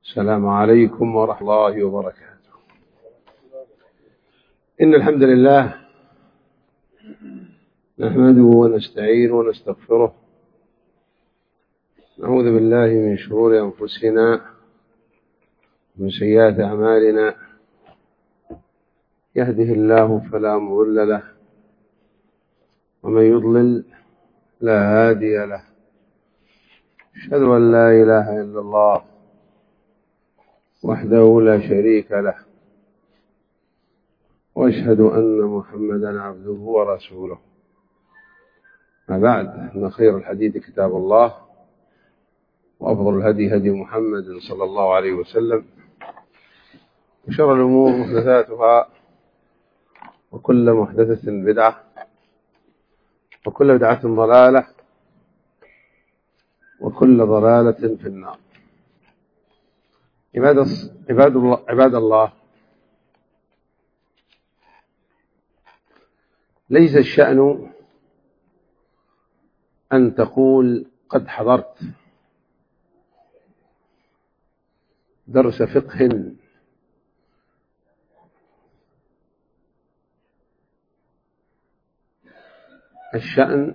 السلام عليكم ورحمة الله وبركاته. إن الحمد لله نحمده ونستعينه ونستغفره، نعوذ بالله من شرور أنفسنا ومن سيئات أعمالنا، يهده الله فلا مضل له ومن يضلل لا هادي له. أشهد أن لا إله إلا الله وحده لا شريك له، وأشهد أن محمدا عبده ورسوله. ما بعد، إن خير الحديث كتاب الله، وأفضل الهدي هدي محمد صلى الله عليه وسلم، وشر الأمور محدثاتها، وكل محدثة بدعة، وكل بدعة ضلالة، وكل ضلالة في النار. عباد الله، ليس الشأن أن تقول قد حضرت درس فقه الشأن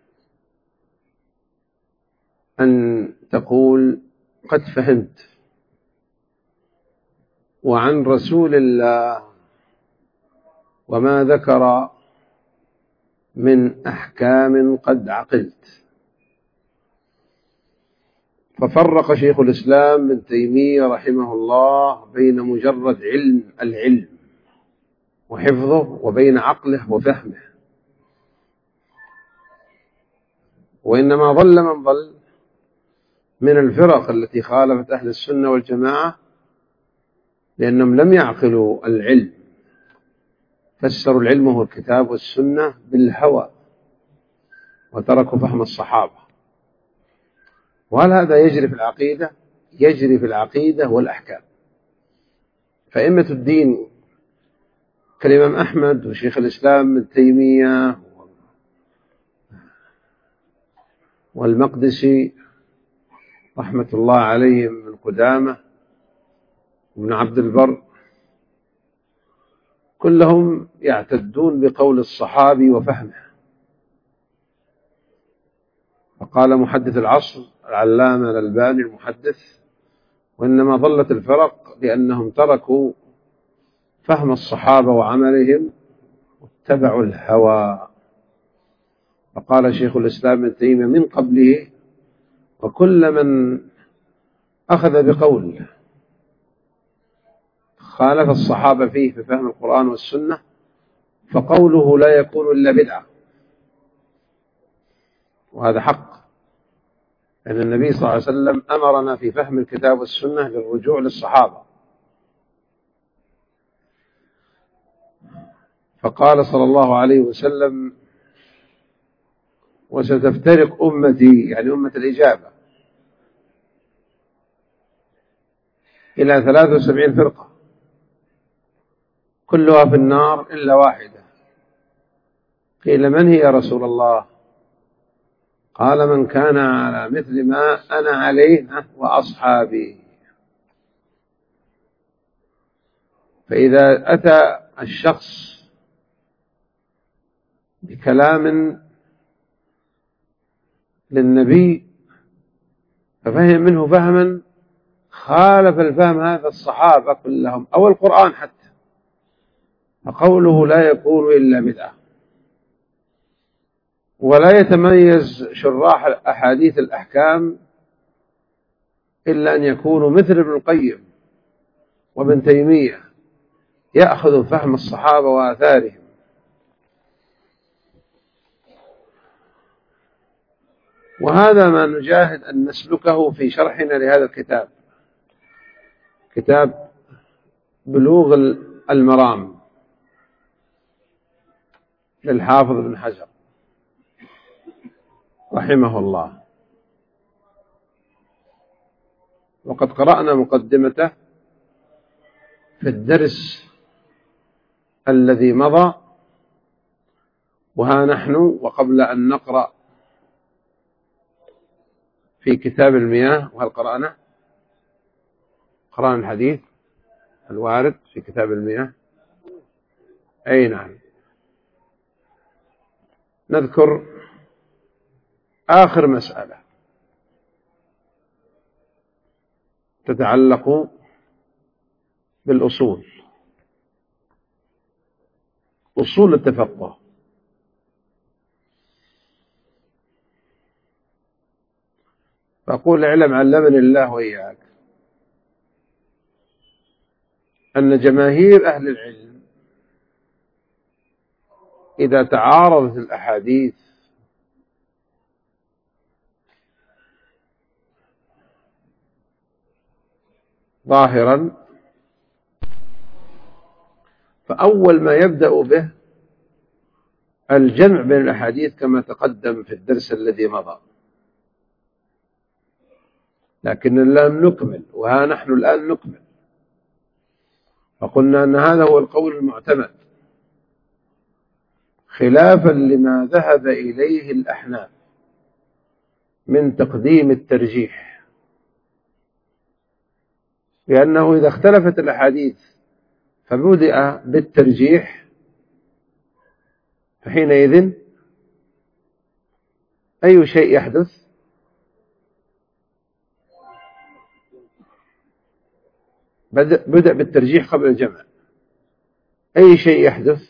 أن تقول قد فهمت، وعن رسول الله وما ذكر من أحكام قد عقلت. ففرق شيخ الإسلام ابن تيمية رحمه الله بين مجرد العلم وحفظه، وبين عقله وفهمه. وإنما ضل من ضل من الفرق التي خالفت أهل السنة والجماعة، لأنهم لم يعقلوا العلم، فسروا العلم هو الكتاب والسنة بالهوى، وتركوا فهم الصحابة. وهل هذا يجري في العقيدة؟ يجري في العقيدة والأحكام. فأئمة الدين كالإمام أحمد وشيخ الإسلام ابن تيمية والمقدسي رحمة الله عليهم من قدامة وابن عبد البر، كلهم يعتدون بقول الصحابي وفهمه. فقال محدث العصر العلامة الألباني المحدث: وإنما ضلت الفرق لأنهم تركوا فهم الصحابة وعملهم واتبعوا الهوى. فقال شيخ الإسلام ابن تيمية من قبله: وكل من أخذ بقول خالف الصحابة فيه في فهم القرآن والسنة فقوله لا يكون إلا بدعة. وهذا حق، أن النبي صلى الله عليه وسلم أمرنا في فهم الكتاب والسنة للرجوع للصحابة. فقال صلى الله عليه وسلم: وستفترق أمتي، يعني أمة الإجابة، إلى 73 فرقة كلها في النار إلا واحدة. قيل: من هي يا رسول الله؟ قال: من كان على مثل ما أنا عليه وأصحابي. فإذا أتى الشخص بكلام للنبي ففهم منه فهما خالف الفهم هذا الصحابة كلهم أو القرآن حتى، فقوله لا يكون إلا بدعة. ولا يتميز شراح أحاديث الأحكام إلا أن يكونوا مثل ابن القيم وابن تيمية، يأخذ فهم الصحابة وآثارهم. وهذا ما نجاهد أن نسلكه في شرحنا لهذا الكتاب، كتاب بلوغ المرام للحافظ ابن حجر رحمه الله. وقد قرأنا مقدمته في الدرس الذي مضى، وها نحن وقبل أن نقرأ في كتاب المياه. وهل قرأنا؟ قرآن الحديث الوارد في كتاب المياه. أي نعم. نذكر آخر مسألة تتعلق بالأصول، أصول التفقه. فأقول اعلم علمني الله وإياك أن جماهير أهل العلم إذا تعارضت الأحاديث ظاهرا فأول ما يبدأ به الجمع بين الأحاديث كما تقدم في الدرس الذي مضى. لكن لم نكمل، وها نحن الآن نكمل. فقلنا أن هذا هو القول المعتمد خلافا لما ذهب إليه الأحناف من تقديم الترجيح، لأنه إذا اختلفت الأحاديث فبدأ بالترجيح فحينئذ أي شيء يحدث؟ بدأ بالترجيح قبل الجمع. أي شيء يحدث؟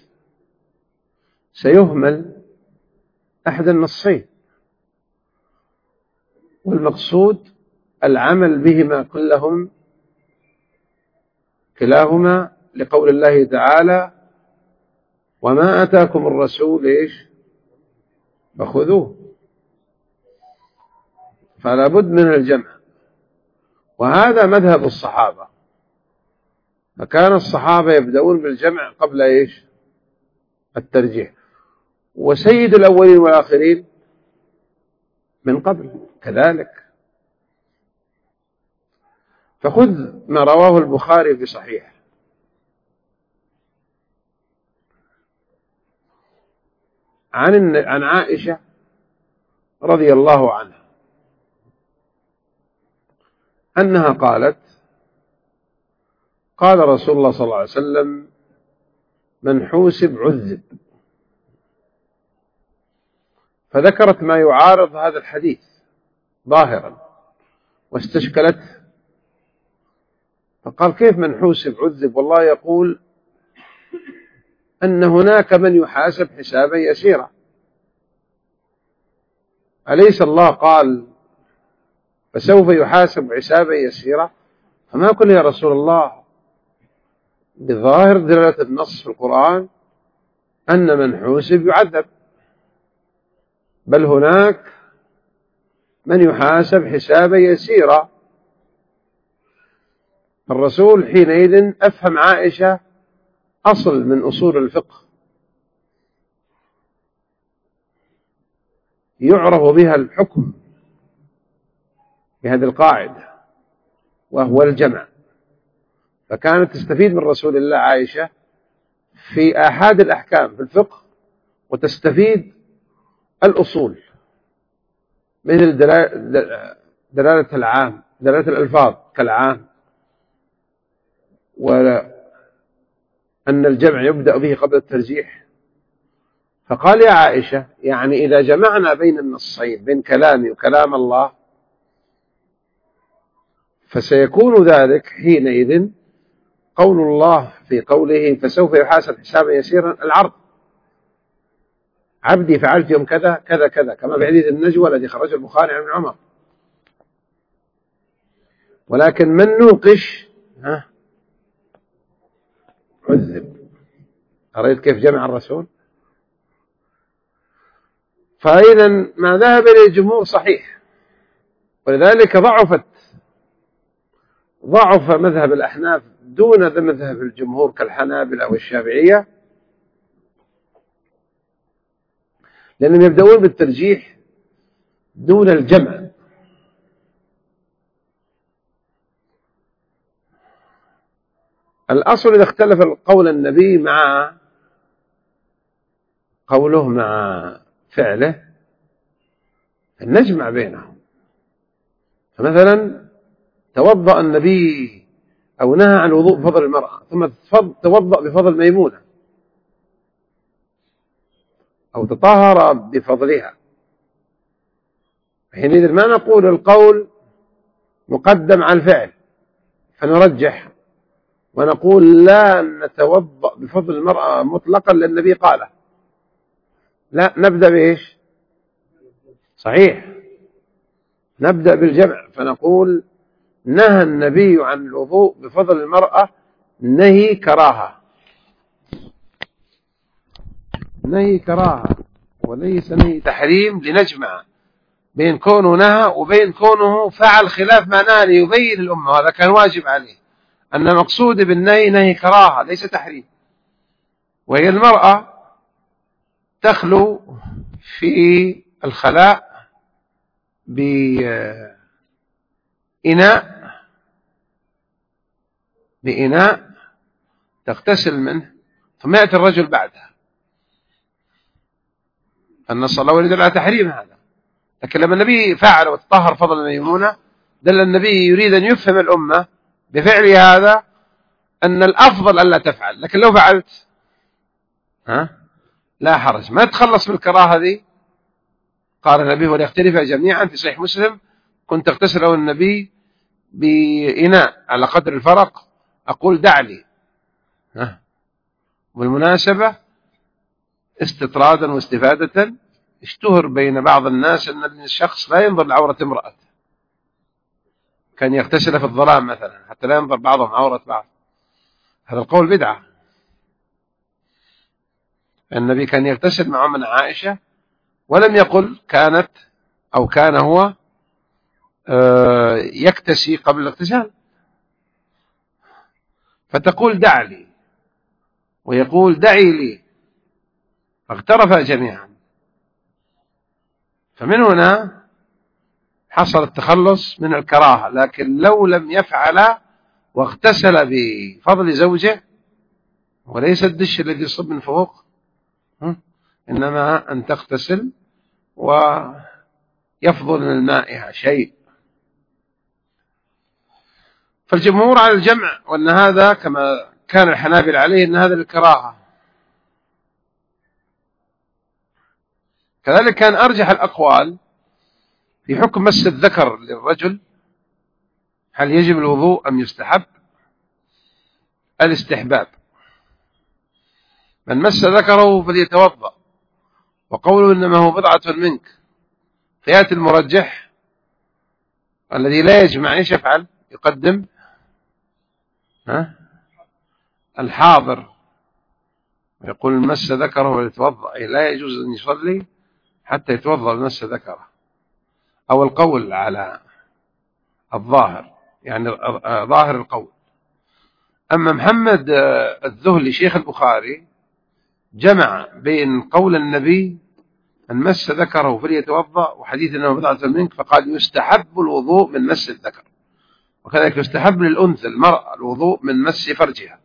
سيهمل أحد النصين، والمقصود العمل بهما كلاهما لقول الله تعالى وما أتاكم الرسول إيش فخذوه. فلا بد من الجمع، وهذا مذهب الصحابة. فكان الصحابة يبدأون بالجمع قبل إيش الترجيح، وسيد الأولين والآخرين من قبل كذلك. فخذ ما رواه البخاري في صحيح عن عائشة رضي الله عنها أنها قالت قال رسول الله صلى الله عليه وسلم من حوسب عذب، فذكرت ما يعارض هذا الحديث ظاهرا واستشكلته، فقال كيف من حوسب عذب والله يقول أن هناك من يحاسب حسابا يسيرا، أليس الله قال فسوف يحاسب حسابا يسيرا؟ فما قل يا رسول الله بظاهر دلالة النص في القرآن أن من حوسب يعذب، بل هناك من يحاسب حسابا يسيرا. الرسول حينئذ أفهم عائشة أصل من أصول الفقه يعرف بها الحكم بهذه القاعدة وهو الجمع. فكانت تستفيد من رسول الله عائشة في آحاد الأحكام في الفقه، وتستفيد الأصول مثل دلالة العام، دلالة الألفاظ كالعام، وأن الجمع يبدأ به قبل الترجيح. فقال يا عائشة يعني إذا جمعنا بين النصين بين كلامي وكلام الله فسيكون ذلك حينئذ قول الله في قوله فسوف يحاسب حسابا يسيرا العرض، عبدي فعلت يوم كذا كذا كذا، كما في حديث النجوى الذي خرجه البخاري عن ابن عمر. ولكن من نوقش عذب. أرأيت كيف جمع الرسول؟ فإذا ما ذهب إليه الجمهور صحيح، ولذلك ضعف مذهب الأحناف دون مذهب الجمهور كالحنابلة والشافعية، لأنهم يبدأون بالترجيح دون الجمع. الأصل إذا اختلف القول النبي مع قوله مع فعله نجمع بينهم. فمثلا توضأ النبي أو نهى عن الوضوء بفضل المرأة ثم توضأ بفضل ميمونة أو تطهر بفضلها، حينئذ ما نقول القول مقدم على الفعل فنرجح ونقول لا نتوضأ بفضل المرأة مطلقا لأن النبي قاله، لا، نبدأ بإيش؟ صحيح، نبدأ بالجمع فنقول نهى النبي عن الوضوء بفضل المرأة نهي كراهة، نهي كراهة وليس نهي تحريم، لنجمع بين كونه نهى وبين كونه فعل خلاف ما نهى ليبين الأمة، وهذا كان واجب عليه، أن مقصود بالنهي نهي كراهة ليس تحريم. وهي المرأة تخلو في الخلاء بإناء تغتسل منه ثم يأتي الرجل بعدها، النص الله يريد على تحريم هذا، لكن لما النبي فعل وتطهر فضل ميمونة دل النبي يريد أن يفهم الأمة بفعل هذا أن الأفضل ألا تفعل، لكن لو فعلت لا حرج، ما تخلص من الكراهة ذي. قال النبي وليختلف جميعا في صحيح مسلم كنت اغتسل النبي بإناء على قدر الفرق أقول دع لي. بالمناسبة استطرادا واستفادة اشتهر بين بعض الناس أن الشخص لا ينظر لعورة امرأة، كان يغتسل في الظلام مثلا حتى لا ينظر بعضهم عورة بعض، هذا القول بدعة. النبي كان يغتسل مع من عائشة ولم يقل كانت أو كان هو يكتسي قبل الاغتسال، فتقول دع لي ويقول دعي لي، فاغترفا جميعا، فمن هنا حصل التخلص من الكراهة. لكن لو لم يفعل واغتسل بفضل زوجه وليس الدش الذي يصب من فوق، إنما أن تغتسل ويفضل من الماء شيء. فالجمهور على الجمع، وأن هذا كما كان الحنابل عليه أن هذا الكراهة. كذلك كان أرجح الأقوال في حكم مس الذكر للرجل، هل يجب الوضوء أم يستحب؟ الاستحباب، من مس ذكره فليتوضأ، وقوله إنما هو بضعة منك، فيأتي المرجح الذي لا يجمع ايش يفعل؟ يقدم الحاضر ويقول مس ذكره فليتوضأ، لا يجوز أن يصلي حتى يتوضأ بمس ذكره، أو القول على الظاهر يعني ظاهر القول. أما محمد الذهلي شيخ البخاري جمع بين قول النبي من مس ذكره فليتوضأ وحديث أنه بضعة منك، فقال يستحب الوضوء من مس الذكر، وكذلك يستحب للأنثى المرأة الوضوء من مس فرجها،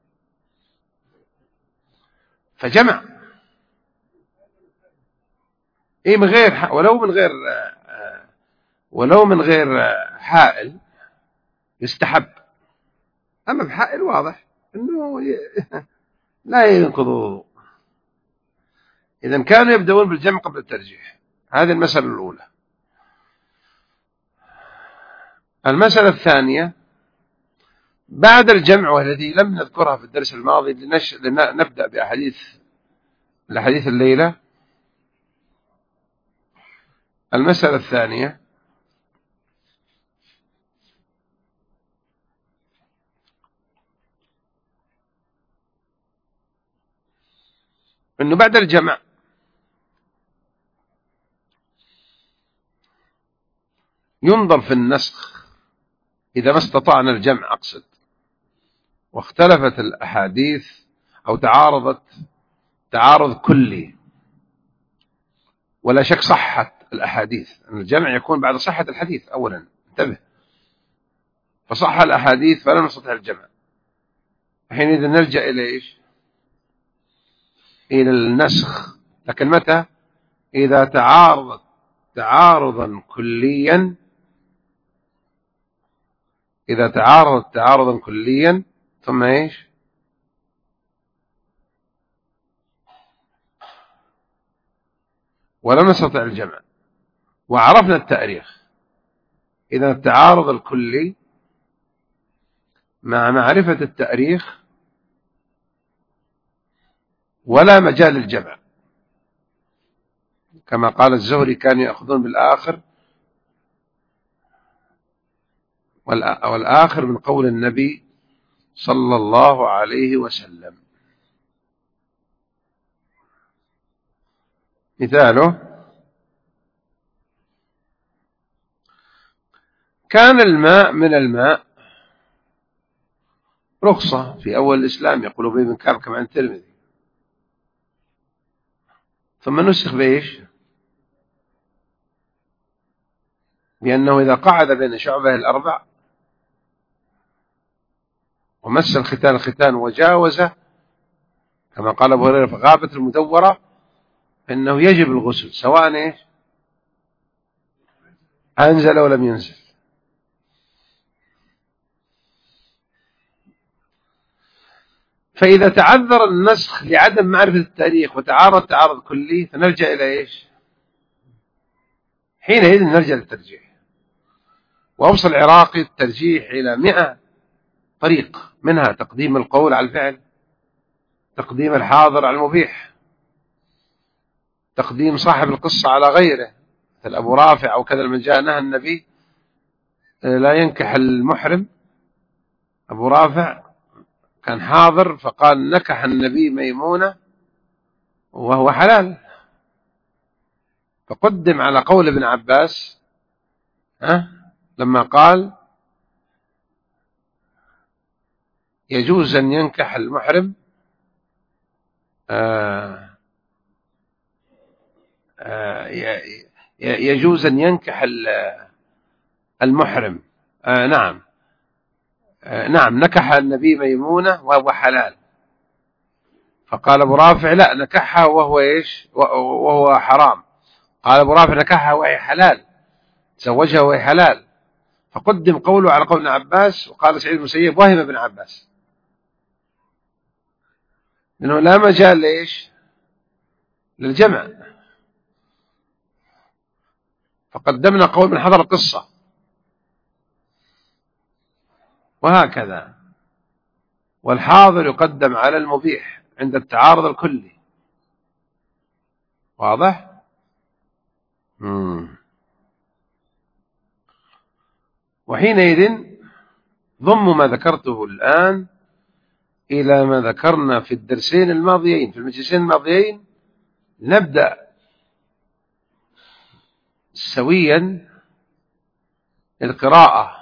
فجمع إيه من غير ولو من غير حائل يستحب. أما بحائل واضح أنه لا ينقض الوضوء. إذن كانوا يبدأون بالجمع قبل الترجيح، هذه المسألة الأولى. المسألة الثانية بعد الجمع، والتي لم نذكرها في الدرس الماضي لنبدأ بأحاديث الليلة. المسألة الثانية أنه بعد الجمع ينظر في النسخ إذا ما استطعنا الجمع أقصد، واختلفت الأحاديث أو تعارضت تعارض كلي، ولا شك صحت الأحاديث، أن الجمع يكون بعد صحة الحديث أولا، انتبه، فصح الأحاديث فلا نستطيع الجمع، حينئذ نلجأ إلى إيش؟ إلى النسخ. لكن متى؟ إذا تعارضت تعارضا كليا إذا تعارض تعارضا كليا ثم إيش؟ ولم نستطع الجمع وعرفنا التأريخ. إذا التعارض الكلي مع معرفة التأريخ ولا مجال للجمع، كما قال الزهري كانوا يأخذون بالآخر، والآخر من قول النبي صلى الله عليه وسلم. مثاله: كان الماء من الماء رخصة في أول الإسلام، يقول أبي بن كعب كما عند الترمذي، ثم نسخ بإيش؟ بأنه إذا قعد بين شعبه الأربع ومس الختان الختان وجاوزه، كما قال أبو هريرة في غابة المدورة، إنه يجب الغسل سواء إيش؟ أنزل ولم ينزل. فإذا تعذر النسخ لعدم معرفة التاريخ وتعارض تعارض كلي فنرجع إلى إيش؟ حينئذ نرجع للترجيح. وأوصل العراقي الترجيح إلى 100 طريق، منها تقديم القول على الفعل، تقديم الحاضر على المبيح، تقديم صاحب القصة على غيره مثل أبو رافع أو كذا، من جاء نهى النبي لا ينكح المحرم. أبو رافع كان حاضر فقال نكح النبي ميمونة وهو حلال، فقدم على قول ابن عباس لما قال يجوز أن ينكح المحرم يجوز أن ينكح المحرم نعم نكح النبي ميمونة وهو حلال، فقال أبو رافع لا نكحها وهو إيش وهو حرام. قال أبو رافع نكحها وهي حلال، تزوجها وهي حلال، فقدم قوله على قول ابن عباس. وقال سعيد المسيب وهم ابن عباس، لأنه لا مجال لإيش للجمع، فقدمنا قول من حضر القصة، وهكذا. والحاضر يقدم على المبيح عند التعارض الكلي. واضح؟ وحينئذ ضم ما ذكرته الآن إلى ما ذكرنا في الدرسين الماضيين، في المجلسين الماضيين، نبدأ سويا القراءة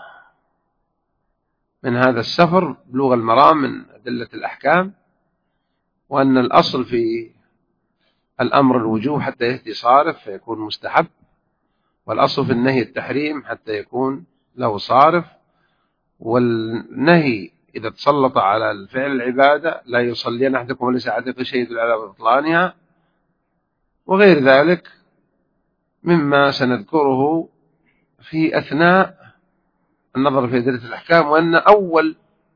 من هذا السفر بلوغ المرام من أدلة الأحكام، وأن الأصل في الأمر الوجوب حتى يهدي صارف فيكون مستحب، والأصل في النهي التحريم حتى يكون له صارف، والنهي إذا تسلط على الفعل العبادة لا يصلين أحدكم وليس عتق شيء على بطلانها، وغير ذلك مما سنذكره في أثناء النظر في أدلة الأحكام. وأن أول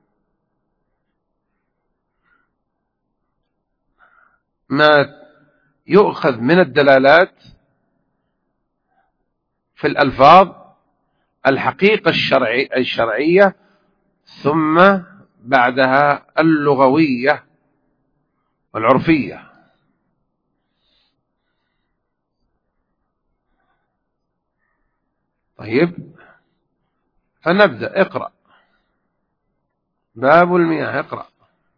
ما يؤخذ من الدلالات في الألفاظ الحقيقة الشرعية، ثم بعدها اللغوية والعرفية. طيب، فنبدأ. اقرأ باب المياه، اقرأ.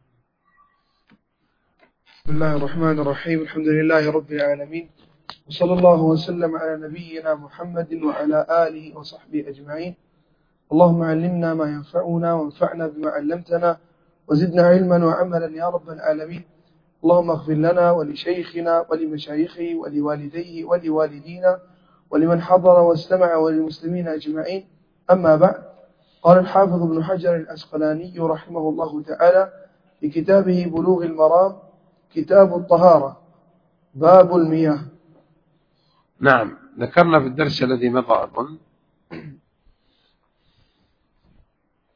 بسم الله الرحمن الرحيم. الحمد لله رب العالمين، وصلى الله وسلم على نبينا محمد وعلى آله وصحبه أجمعين. اللهم علمنا ما ينفعنا وانفعنا بما علمتنا وزدنا علما وعملا يا رب العالمين. اللهم اغفر لنا ولشيخنا ولمشايخه ولوالديه ولوالدينا ولمن حضر واستمع وللمسلمين أجمعين. أما بعد، قال الحافظ ابن حجر العسقلاني رحمه الله تعالى في كتابه بلوغ المرام كتاب الطهارة باب المياه. نعم، ذكرنا في الدرس الذي مضى أظن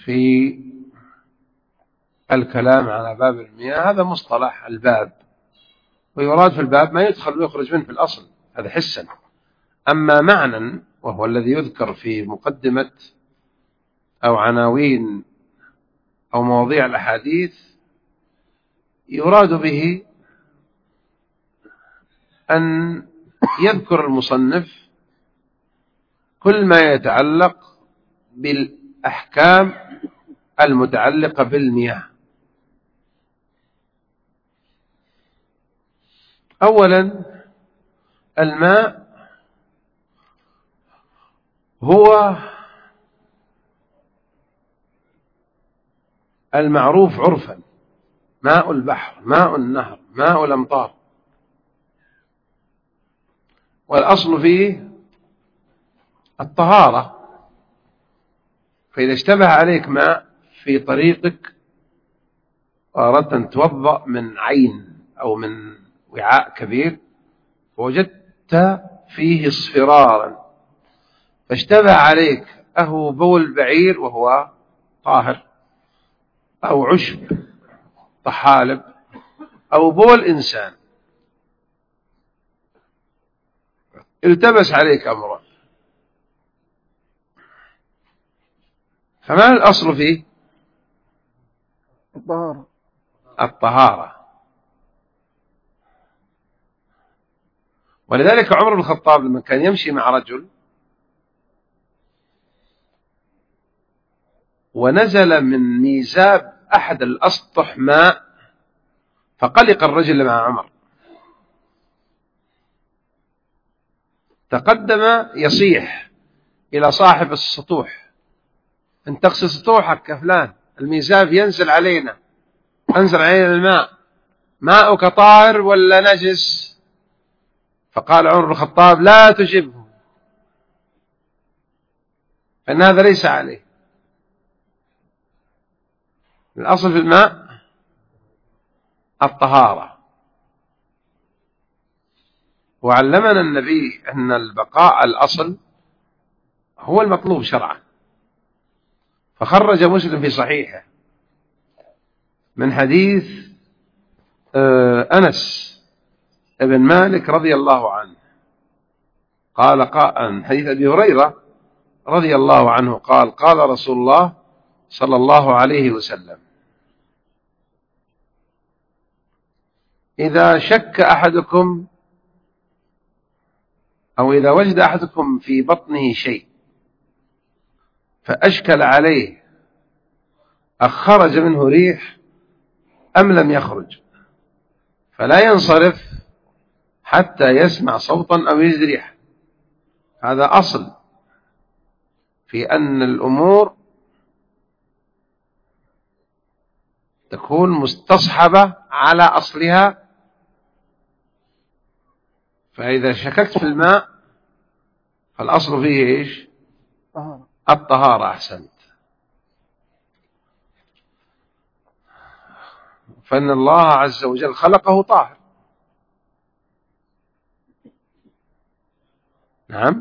في الكلام على باب المياه، هذا مصطلح الباب، ويراد في الباب ما يدخل ويخرج منه في الأصل، هذا حسا. أما معنى وهو الذي يذكر في مقدمة أو عناوين أو مواضيع الأحاديث، يراد به أن يذكر المصنف كل ما يتعلق بالأحكام المتعلقة بالمياه. أولا، الماء هو المعروف عرفا، ماء البحر، ماء النهر، ماء الأمطار، والأصل فيه الطهارة. فإذا اشتبه عليك ماء في طريقك وأردت أن توضأ من عين أو من وعاء كبير ووجدت فيه اصفرارا، فاشتبه عليك أهو بول بعير وهو طاهر، أو عشب طحالب، أو بول إنسان، التبس عليك أمرا، فما الأصل فيه؟ الطهارة. ولذلك عمر بن الخطاب لما كان يمشي مع رجل ونزل من ميزاب أحد الأسطح ماء، فقلق الرجل مع عمر، تقدم يصيح إلى صاحب السطوح: أن تغسل سطوحك يا فلان، الميزاب ينزل علينا، أنزل علينا الماء، ماؤك طاهر ولا نجس؟ فقال عمر بن الخطاب: لا تجبه، فإن هذا ليس عليه. الأصل في الماء الطهارة. وعلمنا النبي أن البقاء الأصل هو المطلوب شرعا. فخرج مسلم في صحيحه من حديث أنس بن مالك رضي الله عنه قال عن حديث أبي هريرة رضي الله عنه قال: قال رسول الله صلى الله عليه وسلم: إذا شك أحدكم أو إذا وجد أحدكم في بطنه شيء فأشكل عليه أخرج منه ريح أم لم يخرج، فلا ينصرف حتى يسمع صوتا أو يجد ريحا. هذا أصل في أن الأمور تكون مستصحبة على أصلها. فإذا شككت في الماء فالأصل فيه إيش؟ الطهارة. أحسنت. فإن الله عز وجل خلقه طاهر. نعم.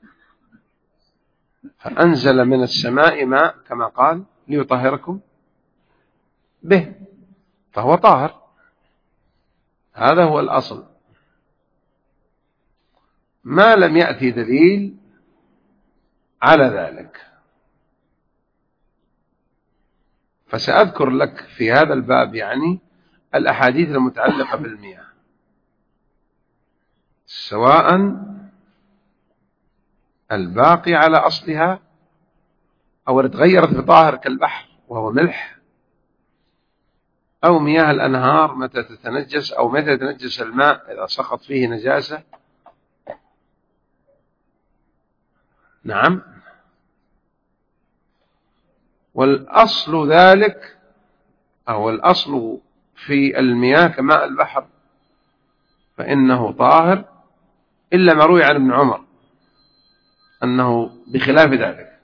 فأنزل من السماء ماء كما قال ليطهركم به، فهو طاهر. هذا هو الأصل، ما لم يأتي دليل على ذلك. فسأذكر لك في هذا الباب يعني الأحاديث المتعلقة بالمياه، سواء الباقي على أصلها أو تغيرت بطاهر كالبحر وهو ملح، أو مياه الأنهار متى تتنجس، أو متى يتنجس الماء إذا سقط فيه نجاسة. نعم. والأصل ذلك أو الأصل في المياه كماء البحر فإنه طاهر، إلا ما روي عن ابن عمر أنه بخلاف ذلك.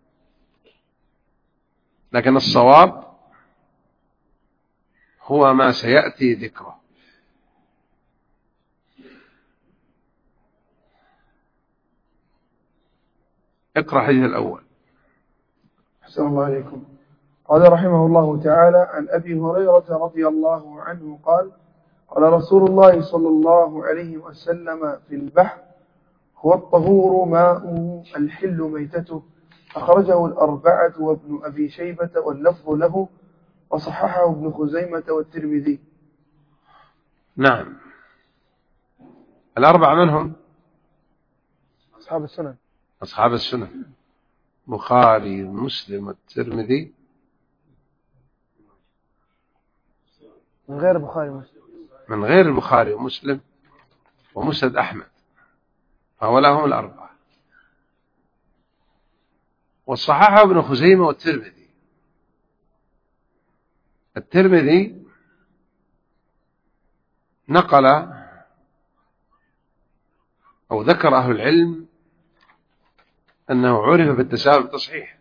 لكن الصواب هو ما سيأتي ذكره. اقرأ الحديث الأول. أحسن الله عليكم. قال رحمه الله تعالى: عن أبي هريرة رضي الله عنه قال: قال رسول الله صلى الله عليه وسلم في البحر: هو الطهور ماؤه الحل ميتته. أخرجه الأربعة وابن أبي شيبة واللفظ له، وصححه ابن خزيمة والترمذي. نعم. الأربعة منهم؟ أصحاب السنن. أصحاب السنن: بخاري ومسلم والترمذي. من غير البخاري ومسلم. من غير البخاري ومسلم ومسند أحمد، فهؤلاء هم الأربعة. والصححه ابن خزيمة والترمذي. الترمذي نقل أو ذكر أهل العلم أنه عرف بالتساهل بالتصحيح،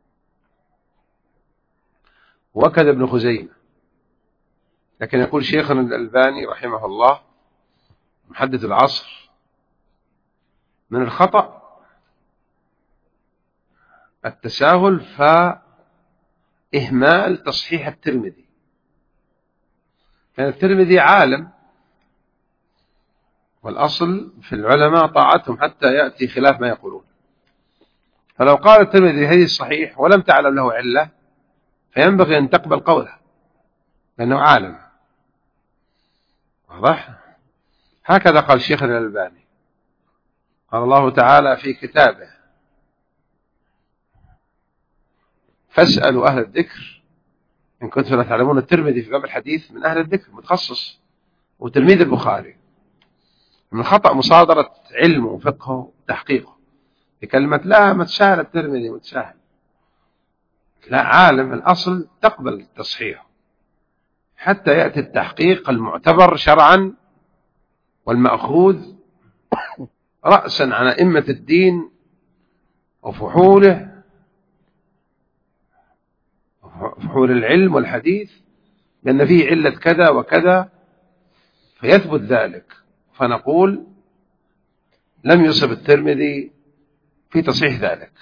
وكذا ابن خزيمة. لكن يقول شيخنا الألباني رحمه الله محدث العصر: من الخطأ التساهل فإهمال تصحيح الترمذي، لأن الترمذي عالم، والأصل في العلماء طاعتهم حتى يأتي خلاف ما يقولون. فلو قال الترمذي هذه الصحيح ولم تعلم له علة فينبغي أن تقبل قوله لأنه عالم. واضح؟ هكذا قال شيخنا الألباني. قال الله تعالى في كتابه: فاسألوا أهل الذكر إن كنتم لا تعلمون. الترمذي في باب الحديث من أهل الذكر، متخصص، وتلميذ البخاري. من الخطأ مصادرة علمه وفقهه وتحقيقه بكلمة لا متساهل الترمذي متساهل. لا، عالم، الأصل تقبل تصحيحه حتى يأتي التحقيق المعتبر شرعا والمأخوذ رأسا عن أئمة الدين وفحوله، فحول العلم والحديث، لأن فيه علة كذا وكذا، فيثبت ذلك، فنقول لم يصب الترمذي في تصحيح ذلك.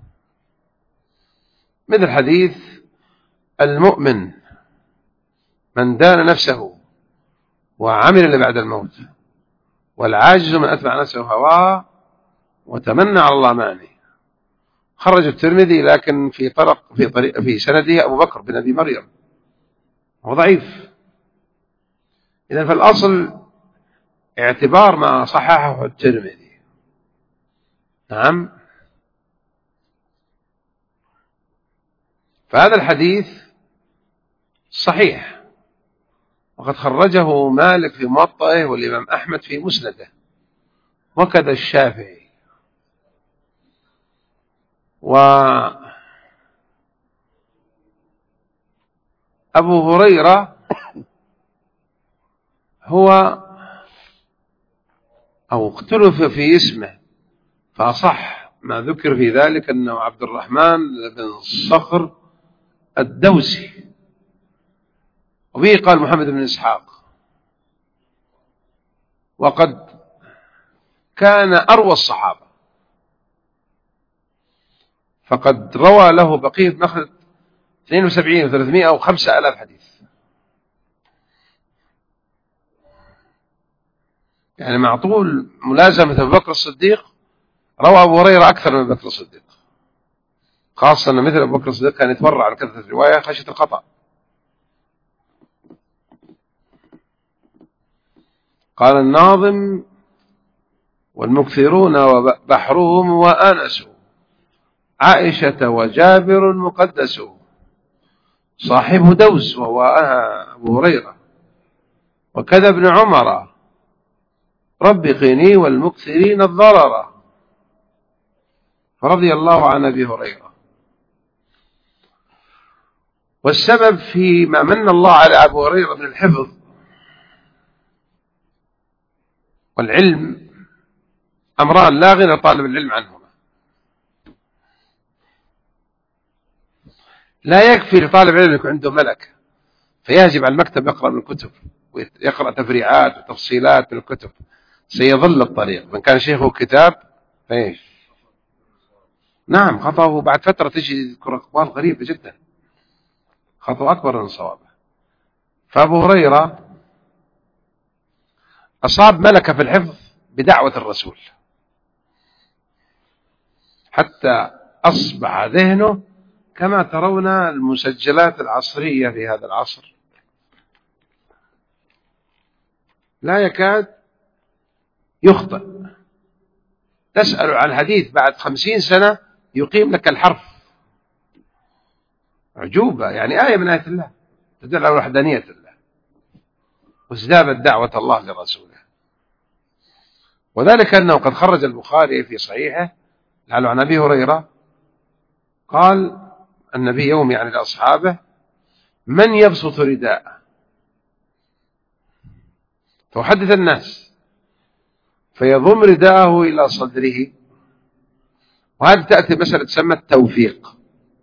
مثل حديث: المؤمن من دان نفسه وعمل لبعد الموت، والعاجز من أتبع نفسه هواه وتمنى على الله ماني. خرج الترمذي لكن في سنده أبو بكر بن أبي مريم، هو ضعيف. إذن فالأصل اعتبار ما صححه الترمذي. نعم. فهذا الحديث صحيح، وقد خرجه مالك في موطئه والإمام أحمد في مسنده، وكذا الشافعي. وأبو هريرة هو أو اختلف في اسمه، فأصح ما ذكر في ذلك أنه عبد الرحمن بن صخر الدوسي، وبه قال محمد بن إسحاق. وقد كان أروى الصحابة، فقد روى له بقية مخلد 72 و300 أو 5000 حديث، يعني مع طول ملازمة أبو بكر الصديق روى أبو هريرة أكثر من أبو بكر الصديق، خاصة أن مثل أبو بكر الصديق كان يتورع على كثرة الرواية خشية الخطأ. قال الناظم: والمكثرون وبحرهم وآنس، عائشة وجابر مقدس، صاحبه دوس وهو أبو هريرة، وكذا ابن عمر، رب قني والمكثرين الضرر. فرضي الله عن أبي هريرة. والسبب فيما من الله على أبو هريرة من الحفظ والعلم أمران لا غنى طالب العلم عنهما. لا يكفي لطالب العلم يكون عنده ملكة فيهجم على المكتب يقرأ من الكتب ويقرأ تفريعات وتفصيلات من الكتب، سيظل الطريق. من كان شيخه كتاب فإيش؟ نعم، خطأه بعد فترة تجي تذكر أقوال غريبة جدا. خطأ أكبر من صوابه. فأبو هريرة أصاب ملكة في الحفظ بدعوة الرسول، حتى أصبح ذهنه كما ترون المسجلات العصرية في هذا العصر، لا يكاد يخطئ. تسأل عن حديث بعد 50 سنة يقيم لك الحرف. عجوبة، يعني آية من آيات الله تدل على وحدانية الله واستجابة دعوة الله لرسوله. وذلك أنه قد خرج البخاري في صحيحه عن أبي هريرة قال النبي يوم يعني لأصحابه: من يبسط رداءه؟ فيحدث الناس فيضم رداءه إلى صدره. وهذه تأتي مسألة تسمى التوفيق.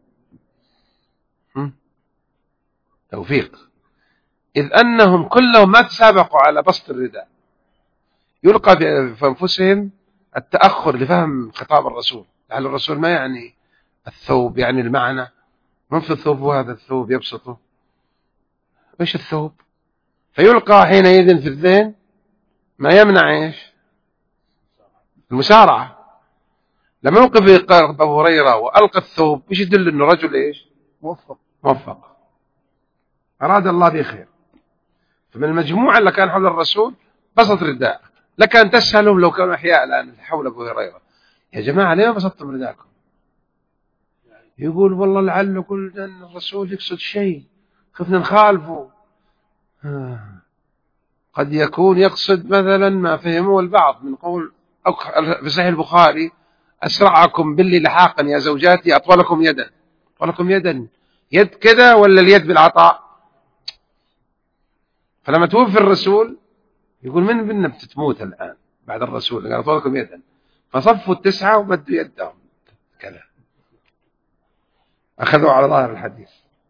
توفيق، إذ أنهم كلهم ما تسابقوا على بسط الرداء، يلقى في أنفسهم التأخر لفهم خطاب الرسول. لعل الرسول ما يعني الثوب، يعني المعنى. من في الثوب وهذا الثوب يبسطه، ايش الثوب؟ فيلقى حينئذ في الذهن ما يمنع ايش؟ المسارعة. لما يوقف أبو هريرة وألقى الثوب، ايش يدل انه رجل ايش؟ موفق، أراد الله به خير. فمن المجموعة اللي كان حول الرسول بسط رداء، لكان تسهلهم لو كانوا أحياء الآن حول أبو هريرة: يا جماعة ليه ما بسطتم رداءكم؟ يقول والله لعل كل أن الرسول يقصد شيء، خفنا نخالفه. قد يكون يقصد مثلا ما فهمه البعض من قول في صحيح البخاري: أسرعكم باللي لحاقا يا زوجاتي أطولكم يدا. أطولكم يدا، يد كذا ولا اليد بالعطاء؟ فلما توفي الرسول يقول من بنا بتتموت الآن بعد الرسول، قال أطولكم يدا، فصفوا 9 وبدوا يدهم كذا، أخذوا على ظاهر الحديث.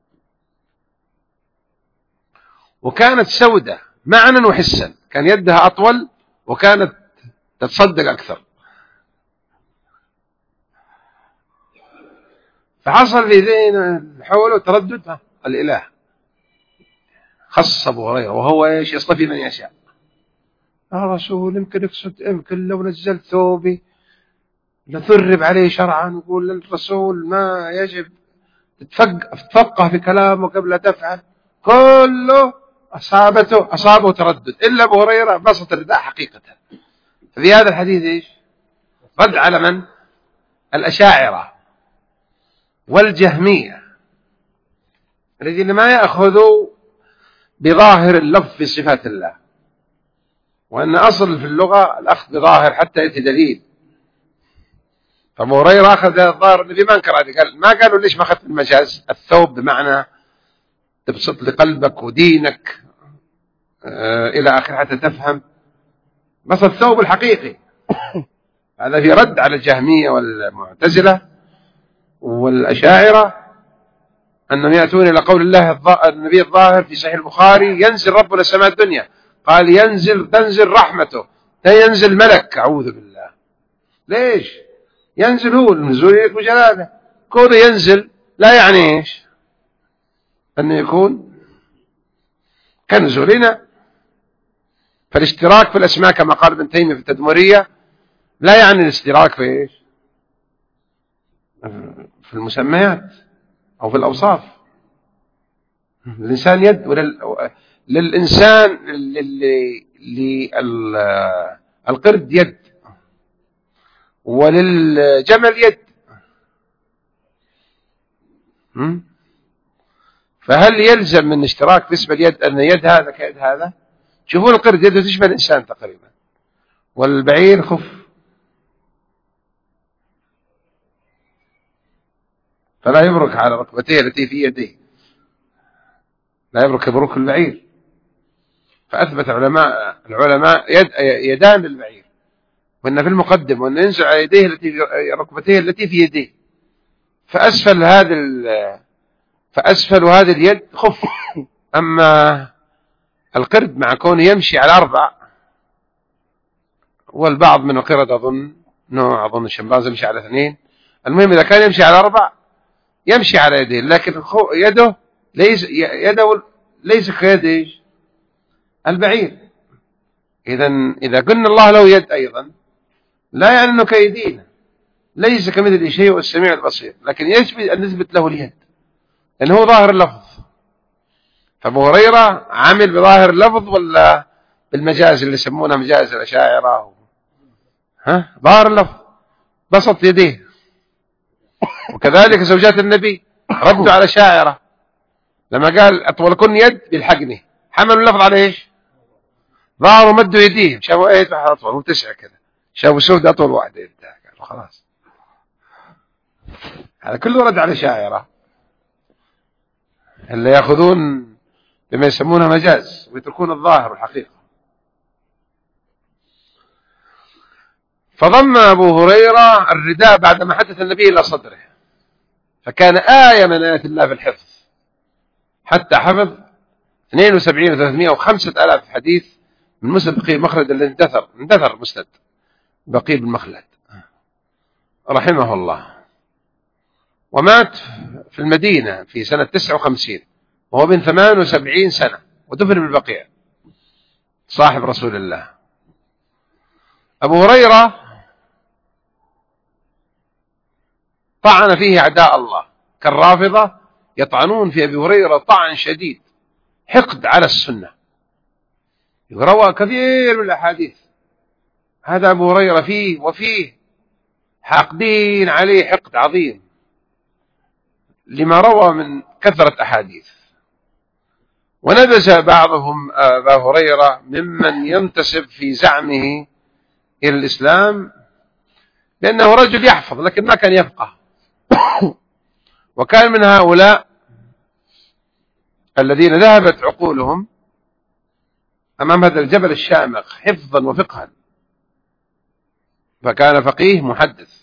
وكانت سودة معنى وحسا، كان يدها أطول وكانت تتصدق أكثر. فحصل في ذهن حوله تردد الإله. خص أبو هريرة وهو إيش؟ يصطفي من يشاء. الرسول يمكن يقصد، يمكن لو نزلت ثوبي لثرب عليه شرعا. نقول للرسول ما يجب تتفقه في كلامه قبل تفعل. كله أصابه تردد، إلا أبو هريرة بسط الرداء حقيقة. في هذا الحديث إيش؟ رد على من؟ الأشاعرة والجهمية الذين ما يأخذوا بظاهر اللفظ في صفات الله، وأن أصل في اللغة الأخذ بظاهر حتى يأتي دليل. فأبو هريرة أخذ الظاهر. النبي ما انكر هذا، قال ما قالوا ليش ما أخذت المجاز الثوب بمعنى تبسط لقلبك ودينك إلى آخر حتى تفهم، بس الثوب الحقيقي. هذا في رد على الجهمية والمعتزلة والأشاعرة أنهم يأتون إلى قول الله النبي الظاهر في صحيح البخاري: ينزل ربنا السماء الدنيا، قال تنزل رحمته، لا ينزل ملك. أعوذ بالله. ليش ينزل؟ هو النزول يليق بجلاله. كونه ينزل لا يعني إيش؟ أنه يكون كنزولنا. فالاشتراك في الأسماء كما قال ابن تيمية في التدمرية لا يعني الاشتراك في إيش؟ في المسميات أو في الأوصاف. الإنسان يد، للإنسان للقرد يد، وللجمل يد. فهل يلزم من اشتراك في اسم اليد أن يد هذا كيد هذا؟ شوفون القرد يده تشبه الإنسان تقريبا، والبعير خف. فلا يبرك على ركبتيه التي في يديه، لا يبرك بروك البعير. فأثبت العلماء يدان للبعير، وأن في المقدم وأن ينزع على يديه ركبتيه التي في يديه. فأسفل هذه اليد خف. أما القرد مع كونه يمشي على 4، والبعض من القرد أظن الشمبانزي يمشي على 2. المهم إذا كان يمشي على 4 يمشي على يديه، لكن يده ليس يده ليس كيد إيش؟ البعير. إذا قلنا الله له يد أيضا لا يعني أنه كيدين، ليس كمثل شيء والسميع البصير، لكن يثبت أن نثبت له اليد لأنه هو ظاهر اللفظ. فأبو هريرة عمل بظاهر اللفظ ولا بالمجاز اللي يسمونها مجاز الأشاعرة؟ ظاهر اللفظ، بسط يديه. وكذلك زوجات النبي ردوا على شاعرة لما قال أطولكن يد بيلحقني، حملوا اللفظ على إيش؟ ظهروا مدوا يديه، شافوا إيه أطول وتسعة كذا، شافوا سود أطول واحدة يدها، قالوا خلاص. هذا كله رد على شاعرة اللي يأخذون بما يسمونه مجاز ويتركون الظاهر والحقيقة. فضم أبو هريرة الرداء بعدما حدث النبي إلى صدره، فكان آية من آيات الله في الحفظ، حتى حفظ 72,305 حديث من مسند بقي المخلد الذي اندثر مسند بقي بالمخلد رحمه الله، ومات في المدينة في سنة 59 وهو بن 78 سنة، ودفن بالبقيع صاحب رسول الله. أبو هريرة طعن فيه أعداء الله كالرافضة، يطعنون في أبي هريرة طعن شديد، حقد على السنة، روى كثير من الأحاديث. هذا أبو هريرة فيه وفيه حاقدين عليه حقد عظيم لما روى من كثرة أحاديث. ونبذ بعضهم أبا هريرة ممن ينتسب في زعمه إلى الإسلام لأنه رجل يحفظ لكن ما كان يفقه، وكان من هؤلاء الذين ذهبت عقولهم أمام هذا الجبل الشامخ حفظا وفقها، فكان فقيه محدث،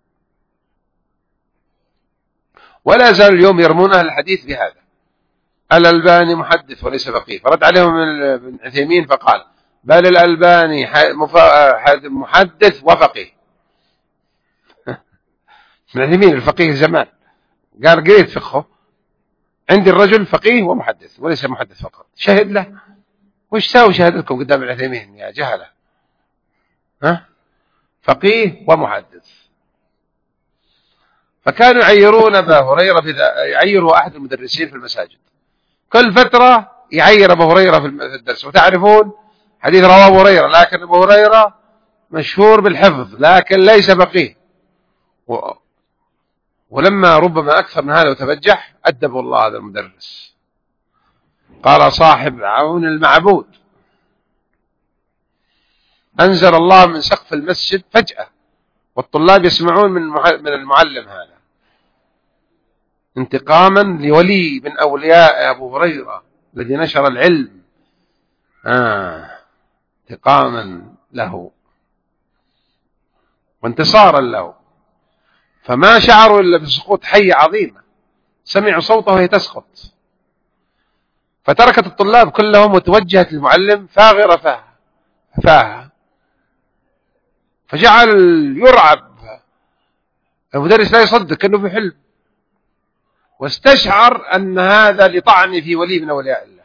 ولا زال اليوم يرمون أهل الحديث بهذا. الألباني محدث وليس فقيه، فرد عليهم ابن عثيمين فقال بل الألباني محدث وفقيه. ابن عثيمين الفقيه زمان قال قريت فقهه، عندي الرجل فقيه ومحدث وليس محدث فقط. شهد له، وش ساوي شهادتكم قدام ابن عثيمين يا جهلة؟ فقيه ومحدث. فكانوا يعيرون أبا هريرة يعيروا أحد المدرسين في المساجد، كل فترة يعير أبا هريرة في الدرس. وتعرفون حديث رواه أبو هريرة، لكن أبو هريرة مشهور بالحفظ لكن ليس فقيه. ولما ربما أكثر من هذا وتبجح أدب الله هذا المدرس. قال صاحب عون المعبود أنزل الله من سقف المسجد فجأة والطلاب يسمعون من المعلم هذا انتقاما لولي من أولياء أبو هريرة الذي نشر العلم، انتقاما له وانتصارا له. فما شعروا إلا بسقوط حية عظيمة، سمعوا صوته وهي تسقط، فتركت الطلاب كلهم وتوجهت للمعلم فاغرة فاها، فجعل يرعب المدرس لا يصدق كأنه في حلم، واستشعر أن هذا لطعن في ولي من أولياء الله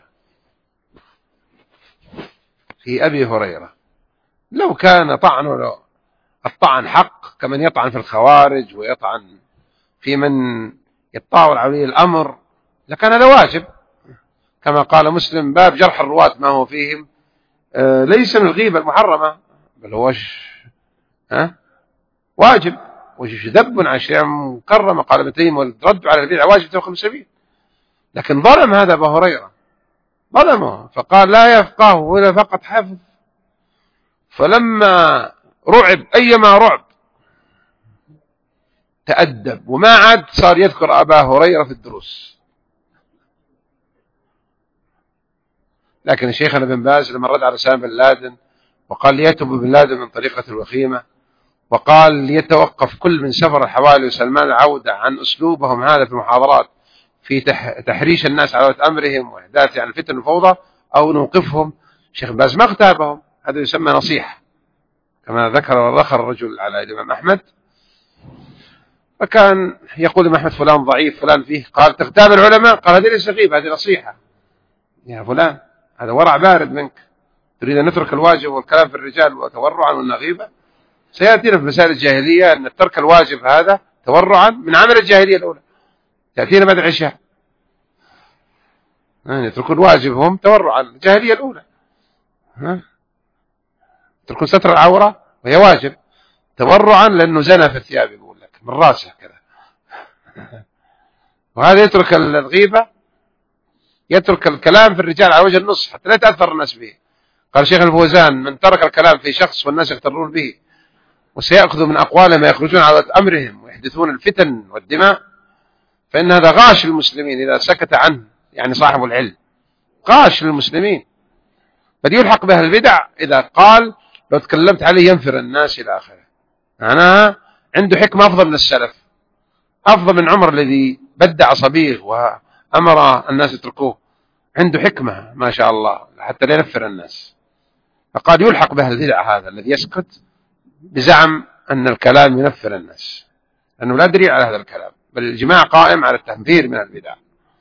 في أبي هريرة. لو كان طعنه الطعن حق كمن يطعن في الخوارج ويطعن في من يتطاول على ولي الأمر لكان هذا واجب، كما قال مسلم باب جرح الرواة ما هو فيهم ليس من الغيبة المحرمة بل هو واجب، وذب عن شيء مكرم. قال ابن تيمية والرد على البدع واجب توخم سبيل. لكن ظلم هذا أبا هريرة، ظلمه، فقال لا يفقه ولا فقط حفظ. فلما رعب أيما رعب تأدب وما عاد صار يذكر أبا هريرة في الدروس. لكن شيخنا بن باز لما رد على سام بن لادن وقال ليتوب بن لادن من طريقة الوخيمة، وقال ليتوقف كل من سفر الحوالي وسلمان العودة عن أسلوبهم هذا في المحاضرات في تحريش الناس على أمرهم وإحداث يعني الفتن والفوضى أو نوقفهم. شيخ باز ما اغتابهم، هذا يسمى نصيحة كما ذكر الرجل على الإمام أحمد. فكان يقول لما أحمد فلان ضعيف فلان فيه، قال تغتاب العلماء؟ قال هذه ليس غيبة، هذه نصيحة يا فلان، هذا ورع بارد منك، تريد أن نترك الواجب والكلام في الرجال وتورعا ولا غيبة؟ سيأتينا في مسائل الجاهلية أن ترك الواجب هذا تورعا من عمل الجاهلية الأولى، تأتينا بعد العشاء يعني يتركون الواجب هم تورعا الجاهلية الأولى، يتركون ستر العورة وهي واجب، تورعا لأنه زنى في الثياب يقول لك من راسه كذا. وهذا يترك الغيبة، يترك الكلام في الرجال على وجه النصح حتى لا يتأثر الناس به. قال شيخ الفوزان من ترك الكلام في شخص والناس يغترون به وسيأخذوا من أقواله ما يخرجون على أمرهم ويحدثون الفتن والدماء، فإن هذا غاش للمسلمين إذا سكت عنه، يعني صاحب العلم غاش للمسلمين، بل يلحق بأهل البدع إذا قال لو تكلمت عليه ينفر الناس إلى آخره. معناها عنده حكمة أفضل من السلف، أفضل من عمر الذي بدع صبيغ وأمر الناس يتركوه، عنده حكمة ما شاء الله حتى لا ينفر الناس. فقال يلحق بأهل البدع هذا الذي يسكت بزعم أن الكلام ينفر الناس، لأنه لا دليل على هذا الكلام، بل الإجماع قائم على التنفير من البدع.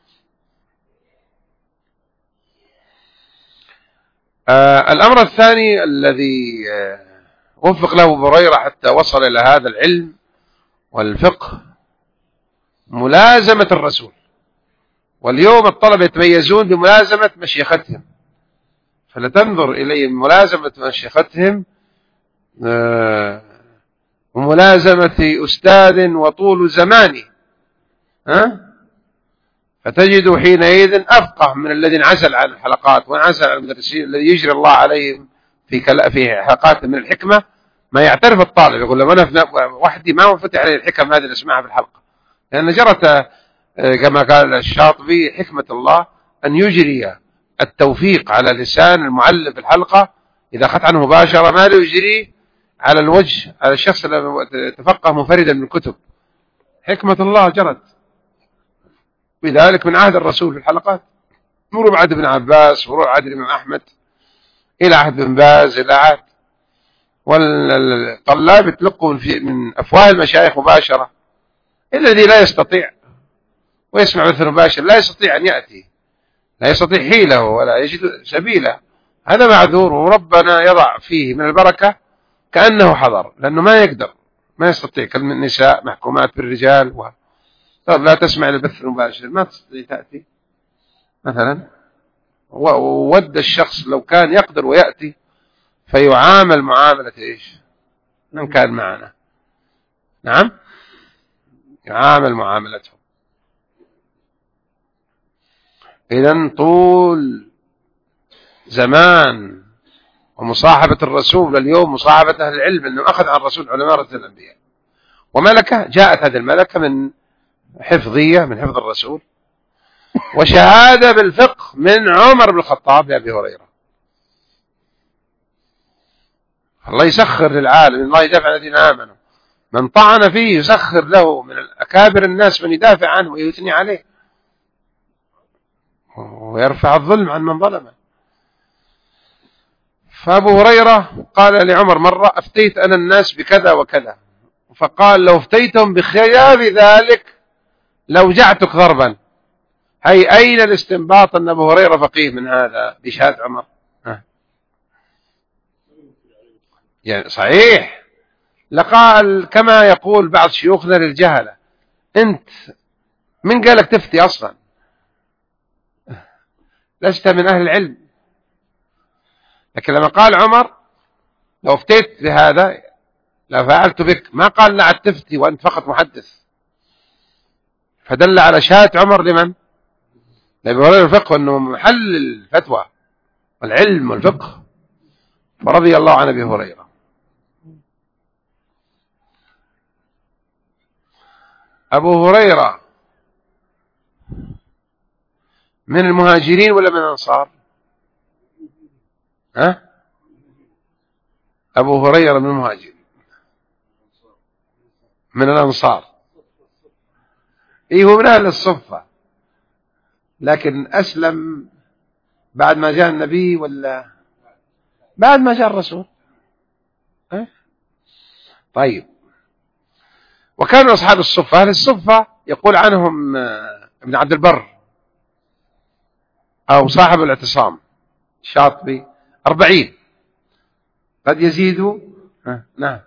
الأمر الثاني الذي وفق له أبو هريرة حتى وصل إلى هذا العلم والفقه ملازمة الرسول. واليوم الطلبة يتميزون بملازمة مشيختهم، فلتنظر إليهم ملازمة مشيختهم وملازمة أستاذ وطول زماني، فتجد حينئذ أفقه من الذي انعزل عن الحلقات وانعزل عن المدرسين الذي يجري الله عليهم في حلقات من الحكمة ما يعترف الطالب، يقول لما أنا وحدي ما فتح علي الحكم هذه اللي اسمعها في الحلقة، لأن جرت كما قال الشاطبي حكمة الله أن يجري التوفيق على لسان المعلم في الحلقة إذا أخذت عنه مباشرة ما لا يجري على الوجه على الشخص الذي تفقه منفردا من الكتب. حكمة الله جرت بذلك من عهد الرسول في الحلقات، مروا بعهد ابن عباس، مروا بعهد الإمام أحمد، إلى عهد بن باز، إلى عهد، والطلاب يتلقوا من أفواه المشايخ مباشرة. الذي لا يستطيع ويسمع مثل مباشر لا يستطيع أن يأتي، لا يستطيع حيله ولا يجد سبيله، هذا معذور، وربنا يضع فيه من البركة كأنه حضر، لأنه ما يقدر ما يستطيع كلمة النساء محكومات بالرجال طب لا تسمع البث المباشر ما تستطيع تأتي مثلا. وود الشخص لو كان يقدر ويأتي فيعامل معاملة إيش من كان معنا، نعم يعامل معاملته. إذن طول زمان ومصاحبة الرسول اليوم مصاحبة أهل العلم، أنه أخذ عن الرسول علماء رسل الأنبياء وملكة، جاءت هذه الملكة من حفظية من حفظ الرسول وشهادة بالفقه من عمر بن الخطاب لأبي هريرة. الله يسخر للعالم، الله يدافع عن الذين آمنوا، من طعن فيه يسخر له من أكابر الناس من يدافع عنه ويثني عليه ويرفع الظلم عن من ظلمه. فأبو هريرة قال لعمر مرة أفتيت أنا الناس بكذا وكذا، فقال لو افتيتهم بخلاف ذلك لوجعتك ضربا. هي أين الاستنباط أن أبو هريرة فقيه من هذا بشهادة عمر؟ يعني صحيح لقال كما يقول بعض شيوخنا للجهلة أنت من قالك تفتي أصلا؟ لست من أهل العلم. لكن لما قال عمر لو افتيت بهذا لفعلت بك، ما قال لا تفتي وأنت فقط محدث، فدل على شهادة عمر لمن؟ لأبي هريرة الفقه أنه محل الفتوى والعلم والفقه، فرضي الله عن أبي هريرة. أبو هريرة من المهاجرين ولا من الأنصار؟ أبو هريرة من المهاجرين من الأنصار، هو من أهل الصفة، لكن أسلم بعد ما جاء النبي ولا بعد ما جاء الرسول؟ طيب. وكانوا أصحاب الصفة، أهل الصفة يقول عنهم ابن عبد البر أو صاحب الاعتصام الشاطبي 40، قد يزيدوا. نعم.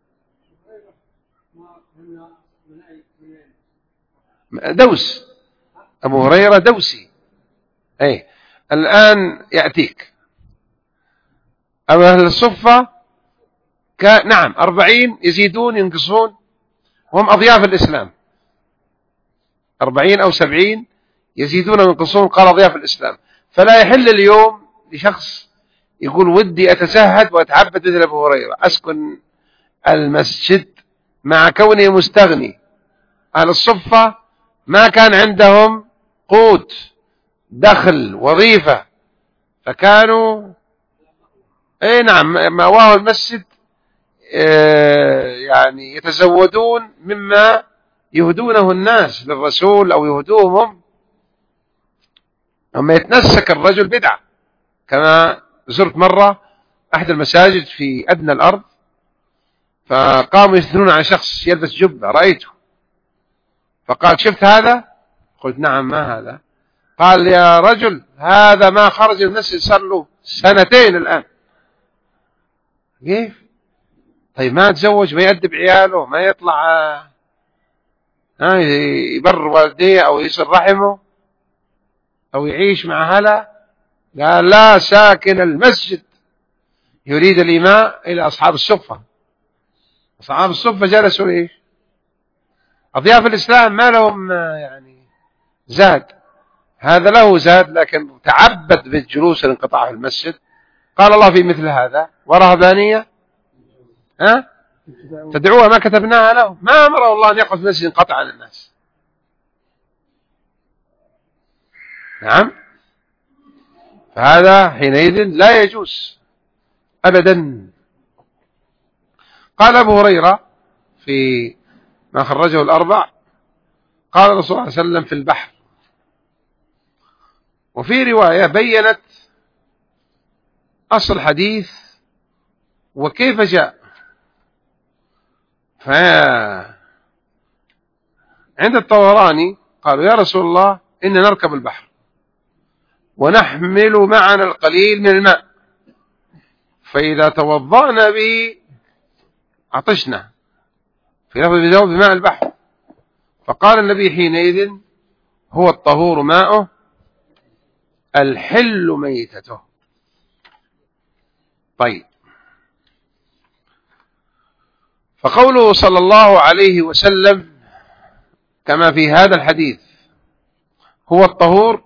دوس، أبو هريرة دوسي. أي الآن يأتيك أهل الصفة نعم 40 يزيدون ينقصون، هم أضياف الإسلام. 40 أو 70 يزيدون وينقصون، قال أضياف الإسلام. فلا يحل اليوم لشخص يقول ودي أتسهد وأتعبد مثل أبو هريرة، أسكن المسجد مع كوني مستغني. أهل الصفة ما كان عندهم قوت دخل وظيفة، فكانوا نعم مأواه المسجد، يعني يتزودون مما يهدونه الناس للرسول أو يهدوهم هم. أما يتنسك الرجل بدعة، كما زرت مرة أحد المساجد في أدنى الأرض، فقاموا يثنون على شخص يلبس جبة رأيته، فقال شفت هذا؟ قلت نعم. ما هذا؟ قال يا رجل هذا ما خرج المسجد صار له 2 سنين الآن. كيف؟ طيب ما تزوج، ما يأدب عياله، ما يطلع يبر والديه أو يصل رحمه أو يعيش مع هلا؟ قال لا، ساكن المسجد يريد الإيماء إلى أصحاب الصفة. أصحاب الصفة جلسوا إيش؟ أضياف الإسلام ما لهم يعني زاد، هذا له زاد لكن تعبد بالجلوس الانقطاع في المسجد. قال الله في مثل هذا ورهبانية تدعوها ما كتبناها له، ما أمره الله أن يقعد في المسجد انقطع عن الناس. نعم. فهذا حينئذ لا يجوز أبدا. قال أبو هريرة في ما خرجه الأربع، قال الرسول صلى الله عليه وسلم في البحر. وفي رواية بيّنت أصل الحديث وكيف جاء. فعند الطبراني قالوا يا رسول الله إن نركب البحر ونحمل معنا القليل من الماء، فإذا توضأنا به عطشنا، في لفظ بذوب بماء البحر. فقال النبي حينئذ هو الطهور ماؤه الحل ميتته. طيب، فقوله صلى الله عليه وسلم كما في هذا الحديث هو الطهور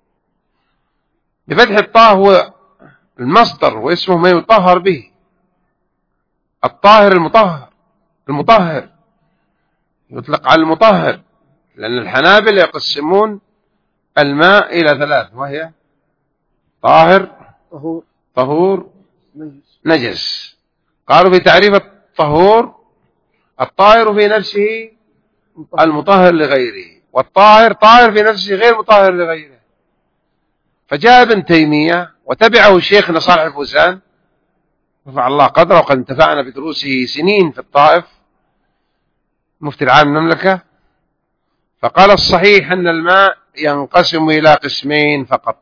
بفتح الطاء، هو المصدر واسمه ما يطهر به، الطاهر المطهر يطلق على المطهر، لأن الحنابلة يقسمون الماء إلى 3، وهي طاهر، طهور، نجس. قالوا في تعريف الطهور الطاهر في نفسه المطهر لغيره، والطاهر طاهر في نفسه غير مطهر لغيره. فجاء ابن تيمية وتبعه شيخنا صالح الفوزان رفع الله قدره، وقد انتفعنا بدروسه سنين في الطائف، مفتي العام المملكة، فقال الصحيح أن الماء ينقسم إلى قسمين فقط: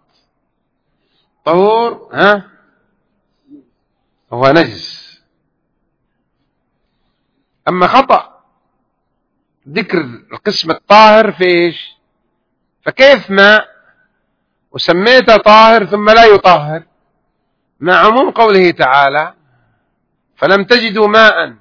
طهور هو نجس. أما خطأ ذكر القسم الطاهر في إيش؟ فكيف ماء وسميته طاهر ثم لا يطهر، مع عموم قوله تعالى فلم تجدوا ماء،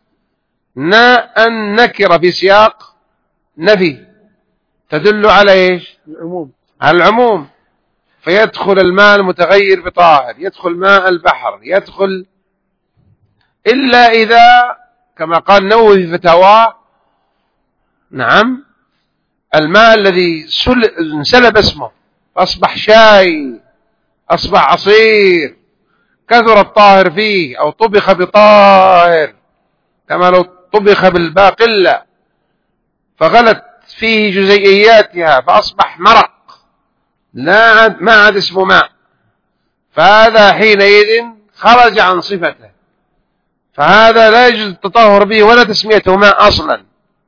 نكر في سياق نفي تدل على إيش؟ على العموم. فيدخل الماء المتغير بطاهر، يدخل ماء البحر، يدخل إلا إذا كما قال النووي في فتاواه نعم الماء الذي انسلب اسمه أصبح شاي، أصبح عصير، كثر الطاهر فيه، أو طبخ بطاهر كما لو طبخ بالباقلة فغلت فيه جزيئياتها فأصبح مرق، ما عاد اسمه ماء، فهذا حينئذ خرج عن صفته، فهذا لا يجوز التطهر به ولا تسميته ماء أصلا،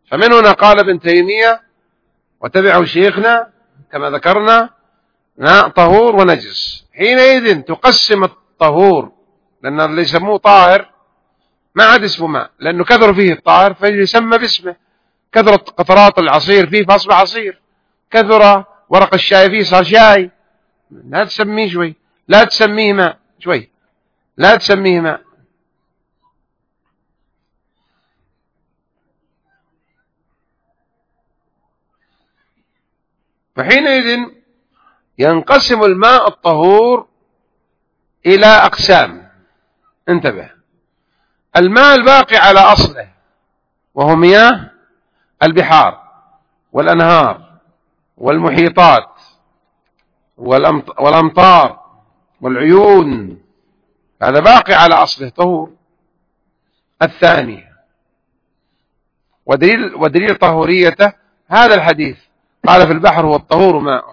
فمن هنا قال ابن تيمية وتبعه شيخنا كما ذكرنا ماء طهور ونجس. حينئذ تقسم الطهور، لأن اللي يسموه طاهر ما عاد اسمه ماء، لأنه كثر فيه الطاهر فيسمى باسمه. كثرت قطرات العصير فيه فأصبح عصير، كثر ورق الشاي فيه صار شاي. لا تسميه شوي، لا تسميه ماء شوي، لا تسميه ماء. فحينئذ ينقسم الماء الطهور إلى أقسام. انتبه، الماء الباقي على أصله وهو مياه البحار والأنهار والمحيطات والأمطار والعيون، هذا باقي على أصله طهور. الثاني ودليل طهوريته هذا الحديث، قال في البحر هو الطهور ماء،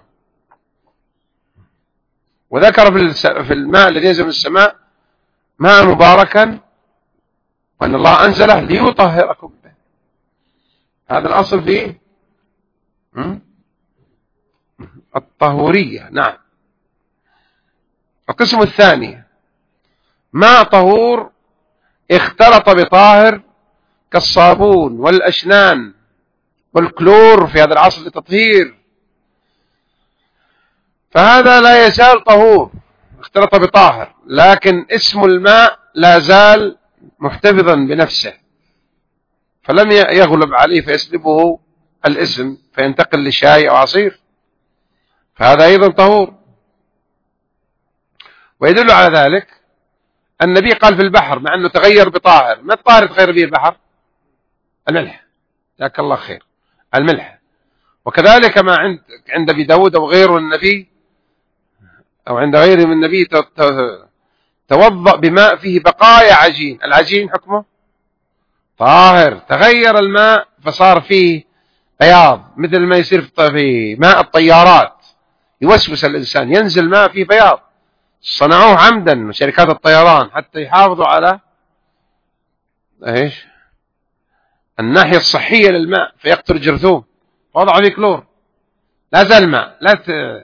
وذكر في الماء الذي ينزل من السماء ماء مباركا وأن الله أنزله ليطهركم به. هذا الأصل فيه الطهورية. نعم. القسم الثاني ماء طهور اختلط بطاهر كالصابون والأشنان والكلور في هذا العصر للتطهير، فهذا لا يزال طهور، اختلط بطاهر، لكن اسم الماء لا زال محتفظا بنفسه، فلم يغلب عليه فيسلبه الاسم فينتقل لشاي أو عصير، فهذا أيضا طهور. ويدل على ذلك النبي قال في البحر مع أنه تغير بطاهر. ما الطاهر تغير به البحر؟ الملح. جزاك الله خير، الملح. وكذلك ما عند أبي داود أو غيره النبي أو عند غيره من النبي توضأ بماء فيه بقايا عجين. العجين حكمه طاهر، تغير الماء فصار فيه بياض، مثل ما يصير في ماء الطيارات، يوسوس الإنسان ينزل ماء فيه بياض. صنعوه عمدا شركات الطيران حتى يحافظوا على ايش الناحية الصحية للماء، فيقتل الجرثوم، وضعوا فيه كلور. لا زال الماء، لا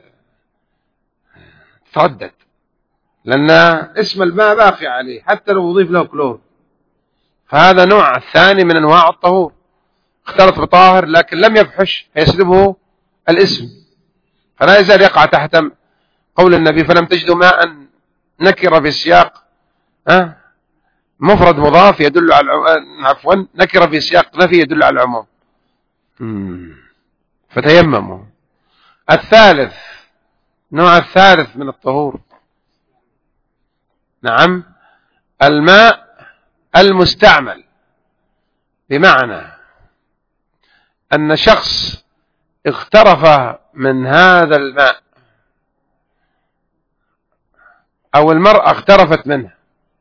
تردد، لأن اسم الماء باقي عليه حتى لو أضيف له كلور. فهذا نوع الثاني من أنواع الطهور، اختلط بطاهر لكن لم يفحش فيسلبه الاسم، فلا يزال يقع تحت قول النبي فلم تجدوا ماء نكر في السياق مفرد مضاف يدل على عفوا نكر في سياق نفي يدل على العموم، فتيمموا. الثالث، نوع الثالث من الطهور، نعم، الماء المستعمل، بمعنى أن شخص اغترف من هذا الماء أو المرأة اغترفت منه،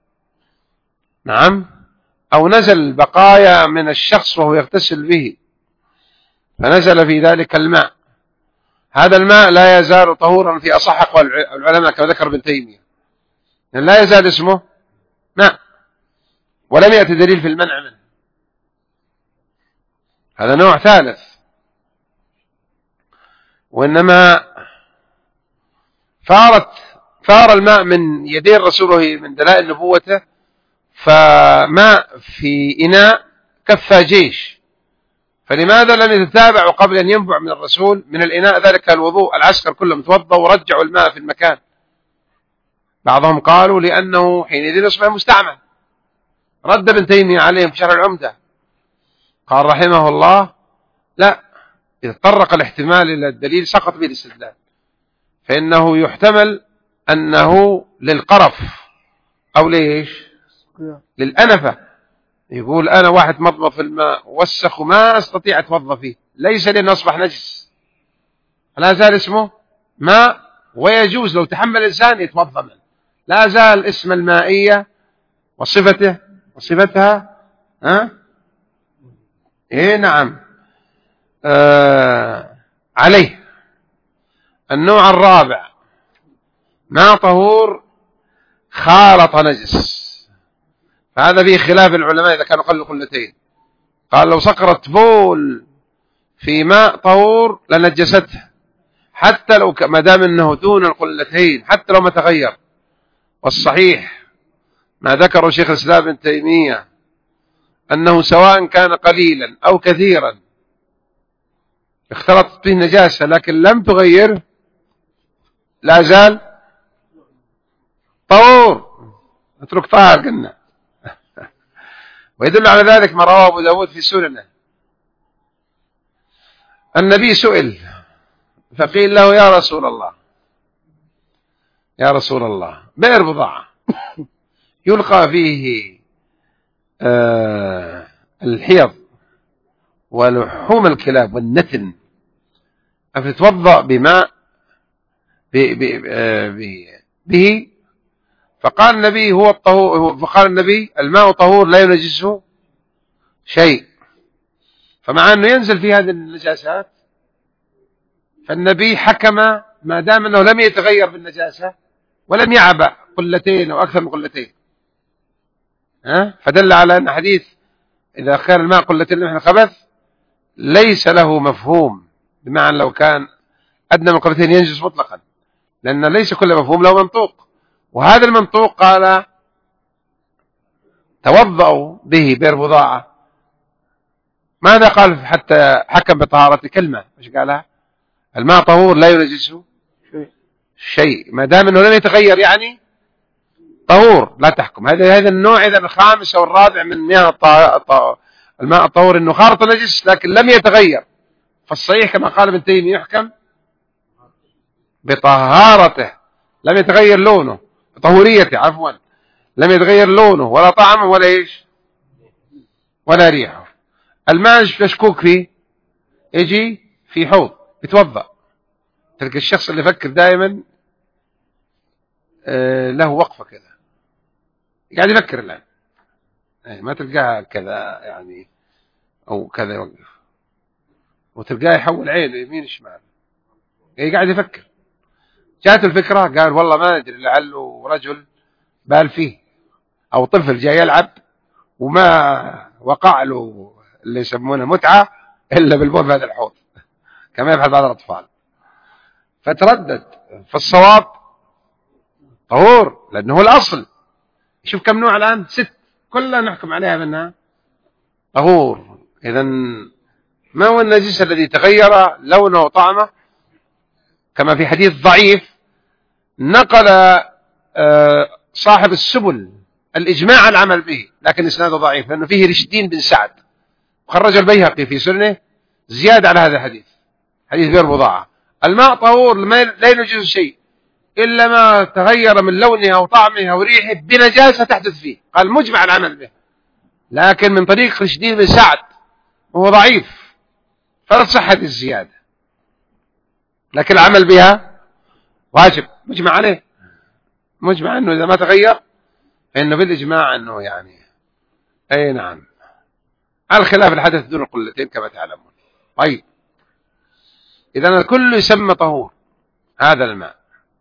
نعم، أو نزل بقايا من الشخص وهو يغتسل به فنزل في ذلك الماء، هذا الماء لا يزال طهورا في أصح أقوال العلماء كما ذكر ابن تيمية، لا يزال اسمه ماء ولم يأتي دليل في المنع منه. هذا نوع ثالث. وإنما ثار الماء من يدي الرسول من دلائل نبوته، فماء في إناء كفى جيش، فلماذا لم يتتابعوا قبل أن ينبع من الرسول من الإناء ذلك الوضوء؟ العسكر كلهم توضوا ورجعوا الماء في المكان. بعضهم قالوا لأنه حينئذ يصبح مستعمل. رد ابن تيمية عليهم في شرح العمدة قال رحمه الله لا، إذا طرق الاحتمال إلى الدليل سقط به الاستدلال، فإنه يحتمل أنه للقرف أو ليش للأنفة. يقول أنا واحد مضمض في الماء وسخ وما أستطيع أتوضأ فيه، ليس لأنه أصبح نجس، لا زال اسمه ماء ويجوز لو تحمل الإنسان يتوضأ منه، لا زال اسم المائية وصفتها إيه نعم عليه. النوع الرابع ماء طهور خالط نجس، فهذا فيه خلاف العلماء إذا كانوا قلوا قلتين، قال لو سقرت بول في ماء طهور لنجسته، حتى لو ما دام انه دون القلتين، حتى لو ما تغير. والصحيح ما ذكره شيخ الإسلام ابن تيمية أنه سواء كان قليلا أو كثيرا اختلطت به نجاسة لكن لم تغيره لا زال طهور، اترك طاهر قلنا. ويدل على ذلك ما رواه أبو داود في سننه. النبي سئل فقيل له يا رسول الله بئر بضاعة يلقى فيه الحيض ولحوم الكلاب والنتن، أفتوضأ بماء به؟ فقال النبي هو الطهور، فقال النبي الماء طهور لا ينجسه شيء. فمع أنه ينزل في هذه النجاسات فالنبي حكم ما دام أنه لم يتغير بالنجاسة ولم يعبأ قلتين أو أكثر من قلتين، فدل على أن حديث إذا كان الماء قلتين من خبث ليس له مفهوم، بمعنى لو كان أدنى من قلتين ينجس مطلقا، لأن ليس كل مفهوم له منطوق. وهذا المنطوق قال توضأوا به بئر بضاعة. ماذا قال حتى حكم بطهارة كلمة؟ مش قالها الماء طهور لا ينجسه شيء، ما دام أنه لم يتغير يعني طهور لا تحكم. هذا النوع إذا الخامس أو الرابع من مياه الماء الطهور أنه خالط نجس لكن لم يتغير. فالصحيح كما قال ابن تيمية يحكم بطهارته، لم يتغير لونه، طهوريته عفوا، لم يتغير لونه ولا طعمه ولا إيش ولا ريحه. الماء مشكوك فيه يجي في حوض يتوضأ، تلقى الشخص اللي يفكر دائما له وقفة كذا قاعد يفكر الآن، ما تلقاه كذا يعني أو كذا يوقف، وتلقاه يحول عينه يمين شمال قاعد يفكر. جاءت الفكرة قال والله ما ندري لعله رجل بال فيه أو طفل جاي يلعب وما وقع له اللي يسمونه متعة إلا بالبول في هذا الحوض كما يفعل بعض الأطفال. فتردد، فالصواب طهور لأنه هو الأصل. شوف كم نوع الآن 6 كلها نحكم عليها منها طهور. إذن ما هو النجس الذي تغير لونه وطعمه؟ كما في حديث ضعيف نقل صاحب السبل الإجماع على العمل به لكن إسناده ضعيف لأنه فيه رشدين بن سعد، وخرج البيهقي في سننه زيادة على هذا الحديث، حديث بئر بضاعة الماء طهور لا ينجس شيء إلا ما تغير من لونه أو طعمه أو ريحه بنجاسة تحدث فيه، قال مجمع العمل به، لكن من طريق رشدين بن سعد وهو ضعيف فلا تصح هذه الزيادة، لكن العمل بها واجب مجمع عليه، مجمع أنه إذا ما تغير فإنه بالإجماع أنه يعني أي نعم، على خلاف الحدث دون القلتين كما تعلمون. طيب إذن الكل يسمى طهور هذا الماء،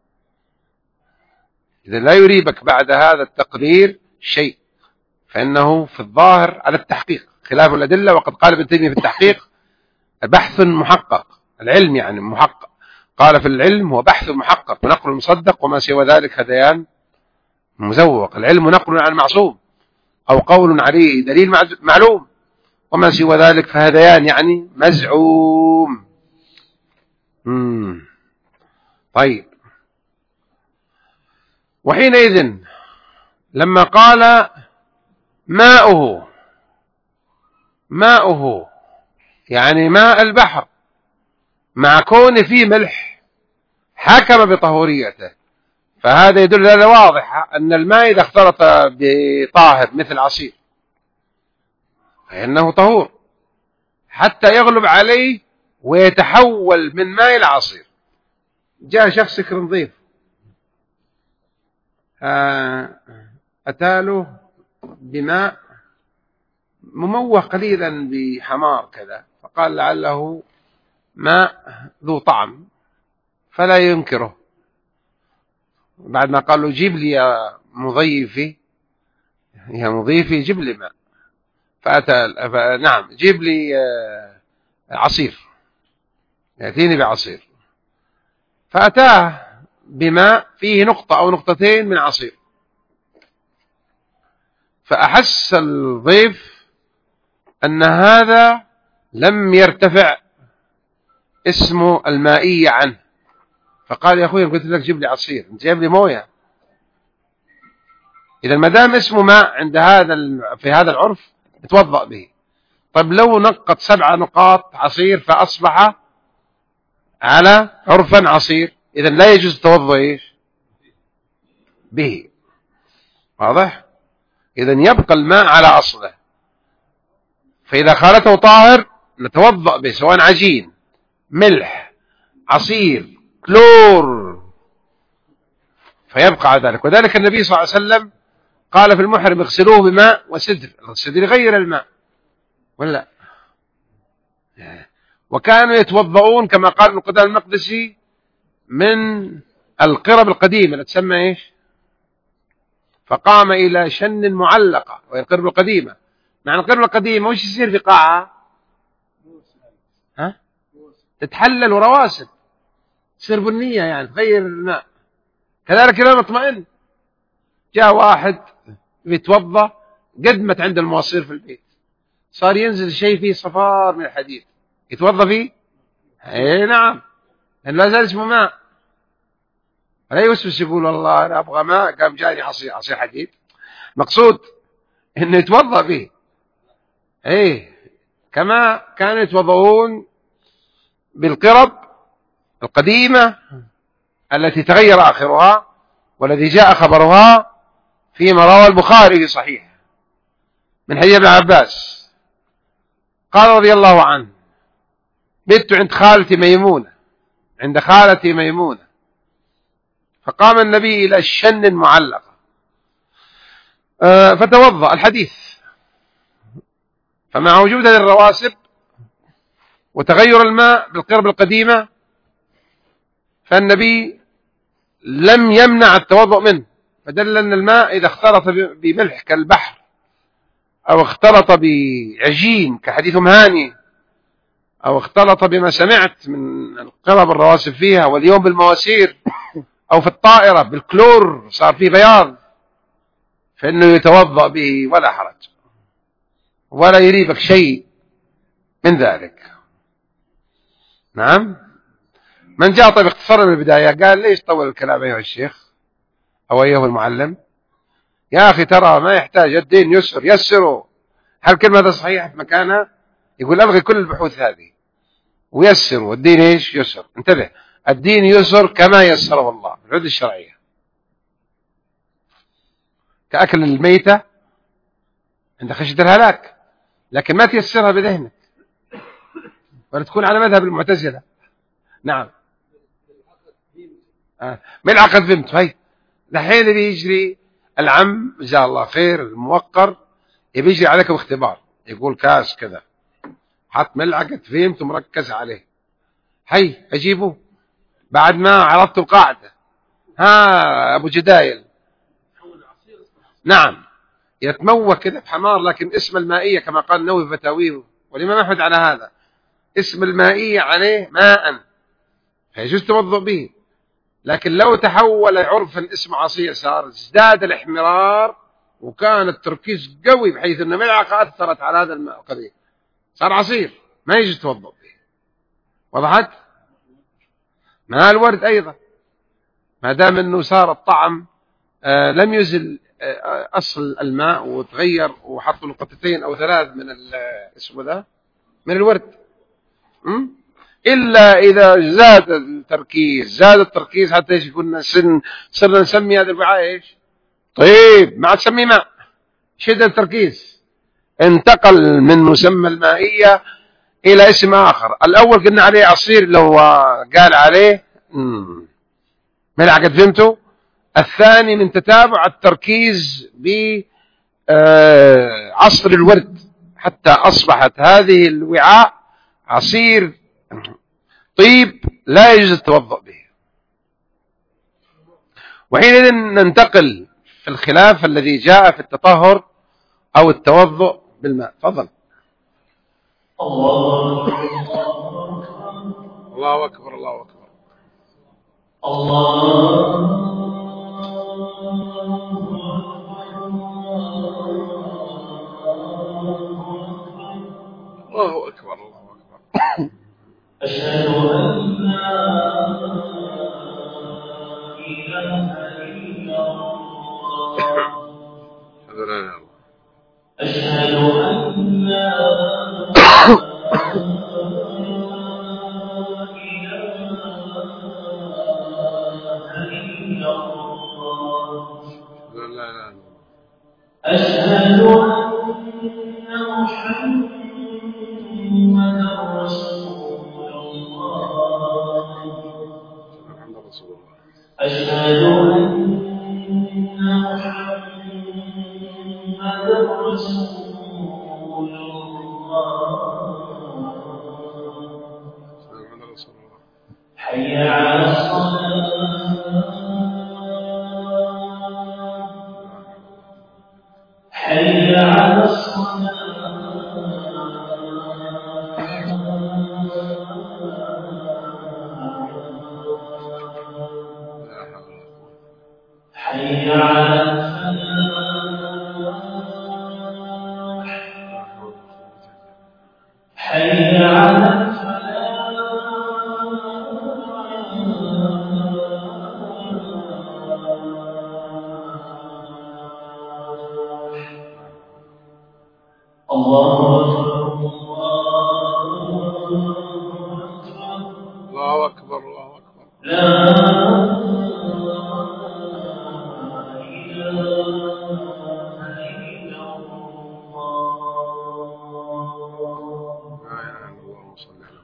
إذا لا يريبك بعد هذا التقرير شيء فإنه في الظاهر على التحقيق خلاف الأدلة. وقد قال ابن تيمية في التحقيق بحث محقق، العلم يعني محقق، قال في العلم هو بحث محقق ونقل مصدق وما سوى ذلك هذيان مزوق. العلم نقل عن معصوم أو قول عليه دليل معلوم، وما سوى ذلك فهذيان يعني مزعوم. طيب وحينئذ لما قال ماؤه يعني ماء البحر مع كون فيه ملح حكم بطهوريته، فهذا يدل دلالة واضحة أن الماء إذا اختلط بطاهر مثل عصير فإنه طهور حتى يغلب عليه ويتحول من ماء إلى عصير. جاء شخص سكر نظيف أتاله بماء مموه قليلا بحمار كذا، فقال لعله ماء ذو طعم فلا ينكره، بعد ما قال له جيب لي يا مضيفي جيب لي ماء، نعم جيب لي عصير، يأتيني بعصير، فأتاه بماء فيه نقطة أو نقطتين من عصير، فأحس الضيف أن هذا لم يرتفع اسم المائية عنه، فقال يا أخوي قلت لك جيب لي عصير، أنت جيب لي موية. إذا ما دام اسمه ماء عند في هذا العرف يتوضأ به. طيب لو نقط 7 نقاط عصير فأصبح على عرفا عصير، إذا لا يجوز التوضؤ به. واضح؟ إذا يبقى الماء على أصله، فإذا خالته طاهر نتوضأ به، سواء عجين، ملح، عصير، كلور، فيبقى على ذلك. وذلك النبي صلى الله عليه وسلم قال في المحرم اغسلوه بماء وسدر، السدر غير الماء ولا. وكانوا يتوضؤون كما قال ابن قدامة المقدسي من القرب القديمة التي تسمى فقام إلى شن معلقة، وهي القرب القديمة. معنى القرب القديمة وش يصير في قاعة؟ تتحلل رواسب، تصير بنية، يعني تغير الماء. كذلك الإمام مطمئن، جاء واحد يتوضأ قدمت عند الموصير في البيت، صار ينزل شيء فيه صفار من الحديد، يتوضأ فيه؟ اي نعم، لأنه لا زال اسمه ماء. لا يوسوس يقول والله أنا أبغى ماء قام جاني عصير حديد. مقصود إنه يتوضأ به. كما كانوا يتوضؤون بالقرب القديمة التي تغير آخرها، والذي جاء خبرها فيما روى البخاري في صحيح من حديث ابن عباس قال رضي الله عنه: بت عند خالتي ميمونة، فقام النبي إلى الشن معلقة فتوضأ. الحديث فمع وجود هذه الرواسب وتغير الماء بالقرب القديمة فالنبي لم يمنع التوضؤ منه، فدل أن الماء إذا اختلط بملح كالبحر أو اختلط بعجين كحديث هاني أو اختلط بما سمعت من القرب الرواسب فيها، واليوم بالمواسير أو في الطائرة بالكلور صار فيه بياض، فإنه يتوضأ به ولا حرج ولا يريبك شيء من ذلك. نعم. من جاء طيب اختصر من البداية قال ليش طول الكلام أيها الشيخ أو أيها المعلم؟ يا أخي ترى ما يحتاج، الدين يسر، يسروا. هل كلمة هذا صحيح في مكانها؟ يقول ألغي كل البحوث هذه ويسروا، الدين يسر. انتبه، الدين يسر كما يسره الله في الحدود الشرعية، كأكل الميتة عند خشية الهلاك، لكن ما تيسرها بذهنك ولا تكون على مذهب المعتزلة. نعم. ملعقة بنت هاي الحين بيجري العم جزاه الله خير الموقر يبيجري عليكم اختبار، يقول كاس كذا حط ملعقة فيمت مركز عليه، هي أجيبه بعد ما عرفت القاعدة. أبو جدايل نعم يتموه كذا بحمار، لكن اسم المائية كما قال النووي في فتاويه والإمام أحمد على هذا، اسم المائية عليه ماء فيجوز التوضؤ به. لكن لو تحول عرفا اسم عصير صار ازداد الاحمرار وكان التركيز قوي بحيث أن ملعقة أثرت على هذا الماء القليل صار عصير، ما يجوز التوضؤ به. وضحت؟ ماء الورد أيضا ما دام أنه صار الطعم لم يزل أصل الماء وتغير وحطوا نقطتين أو 3 من اسمه ذا من الورد، إلا إذا زاد التركيز حتى يكون صرنا نسمي هذا الوعاء طيب ما عاد تسميه ماء، شد التركيز انتقل من مسمى المائية إلى اسم آخر. الأول قلنا عليه عصير لو قال عليه ملعقة فهمته. الثاني من تتابع التركيز بعصر الورد حتى أصبحت هذه الوعاء عصير طيب لا يجوز التوضؤ به. وحينئذ ننتقل في الخلاف الذي جاء في التطهر أو التوضؤ بالماء. تفضل. الله أكبر الله أكبر. الله أكبر الله أكبر. أشهد أن لا إله إلا الله. أشهد أن لا أشهد أن محمدا رسول الله. أشهد أن محمدا رسول الله. حي على الصلاة. حي على الصلاة. حي على الفلاح. حي على الله أكبر الله أكبر. لا إله إلا الله. لا إله إلا الله. صلى الله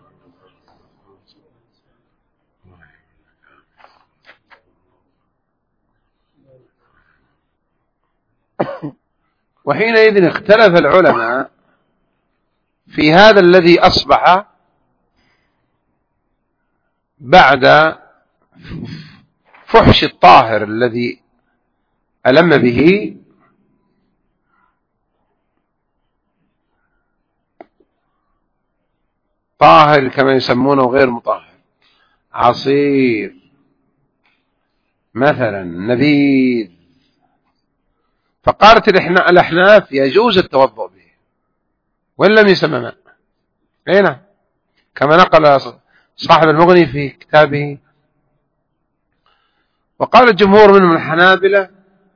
عليه وسلم. وحينئذ اختلف العلماء في هذا الذي أصبح بعد فحش الطاهر الذي ألم به طاهر كما يسمونه غير مطهر، عصير مثلا نبيذ، فقالت الأحناف يجوز التوضؤ به وإن لم يسمى ماء. هنا كما نقل صاحب المغني في كتابه. وقال الجمهور منهم الحنابلة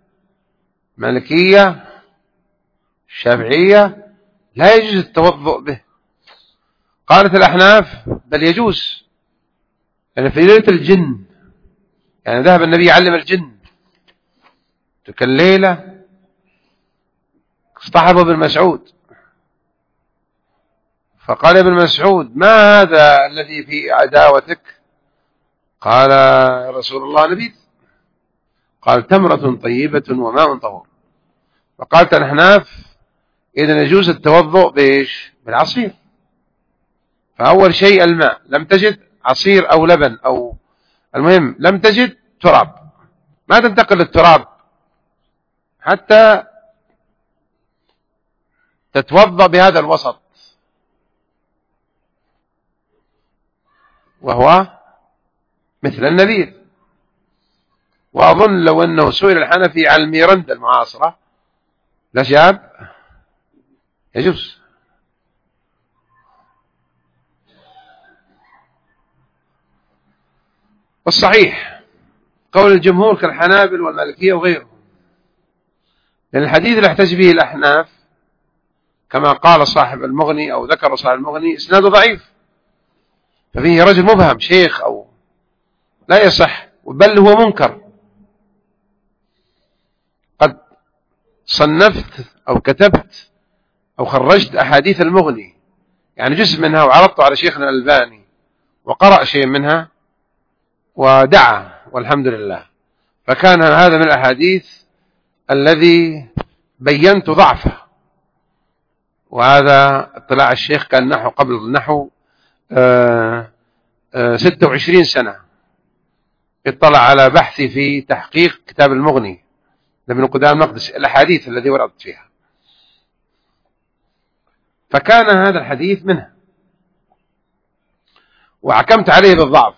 مالكية الشافعية لا يجوز التوضؤ به. قالت الأحناف بل يجوز، يعني في ليلة الجن، يعني ذهب النبي يعلم الجن تلك الليلة، اصطحبه ابن مسعود فقال ابن مسعود ما هذا الذي في عداوتك؟ قال يا رسول الله نبيذ. قال تمرة طيبة وماء طهور. فقالت الأحناف إذا يجوز التوضؤ بإيش؟ بالعصير. فأول شيء الماء، لم تجد عصير أو لبن أو المهم لم تجد تراب، ما تنتقل للتراب حتى تتوضأ بهذا الوسط، وهو مثل النبيذ. وأظن لو أنه سئل الحنفي عن الميرندة المعاصرة لجاب يجوز. والصحيح قول الجمهور كالحنابل والمالكية وغيرهم، لأن الحديث اللي احتج به الأحناف كما قال صاحب المغني أو ذكر صاحب المغني إسناده ضعيف، ففيه رجل مبهم شيخ أو لا يصح، بل هو منكر. قد صنفت أو كتبت أو خرجت أحاديث المغني، يعني جزء منها وعرضته على شيخنا الألباني وقرأ شيء منها ودعا والحمد لله، فكان هذا من الأحاديث الذي بينت ضعفه. وهذا اطلاع الشيخ كان نحو قبل نحو 26 سنة اطلع على بحثي في تحقيق كتاب المغني لابن قدامة المقدسي الأحاديث الذي وردت فيها. فكان هذا الحديث منه، وحكمت عليه بالضعف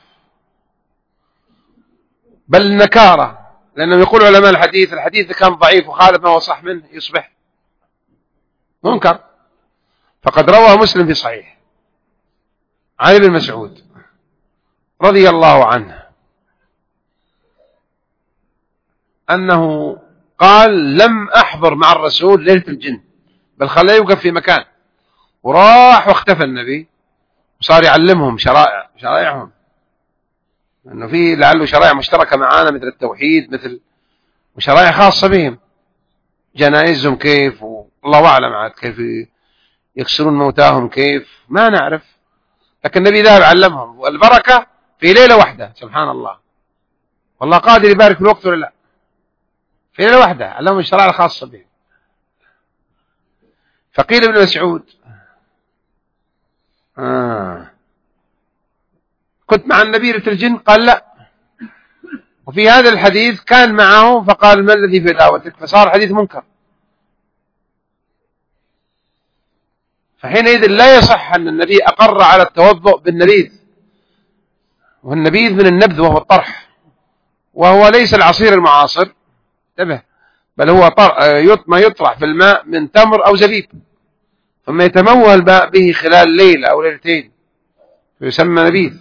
بل النكارة، لأنهم يقول علماء الحديث الحديث كان ضعيف وخالف ما هو صح منه يصبح منكر. فقد روى مسلم في صحيح عن ابن مسعود رضي الله عنه أنه قال: لم أحضر مع الرسول ليلة الجن، بل خلاه يوقف في مكان، وراح واختفى النبي وصار يعلمهم شرائعهم، أنه في لعله شرائع مشتركة معانا مثل التوحيد، مثل وشرائع خاصة بهم، جنائزهم كيف، والله أعلم عاد كيف يكسرون موتاهم كيف ما نعرف، لكن النبي ذهب علمهم، والبركة في ليلة واحدة. سبحان الله، والله قادر يبارك في الوقت ولا لا، في ليلة واحدة علمهم الشرائع الخاصة بهم. فقيل ابن مسعود: كنت مع النبي ليلة الجن؟ قال: لا. وفي هذا الحديث كان معه، فقال: ما الذي في دعوتك؟ فصار حديث منكر. فحينئذ لا يصح أن النبي أقر على التوضؤ بالنبيذ، والنبيذ من النبذ وهو الطرح، وهو ليس العصير المعاصر، انتبه، بل هو ما يطرح في الماء من تمر أو زبيب، ثم يتموه الماء به خلال ليلة أو ليلتين فيسمى نبيذ.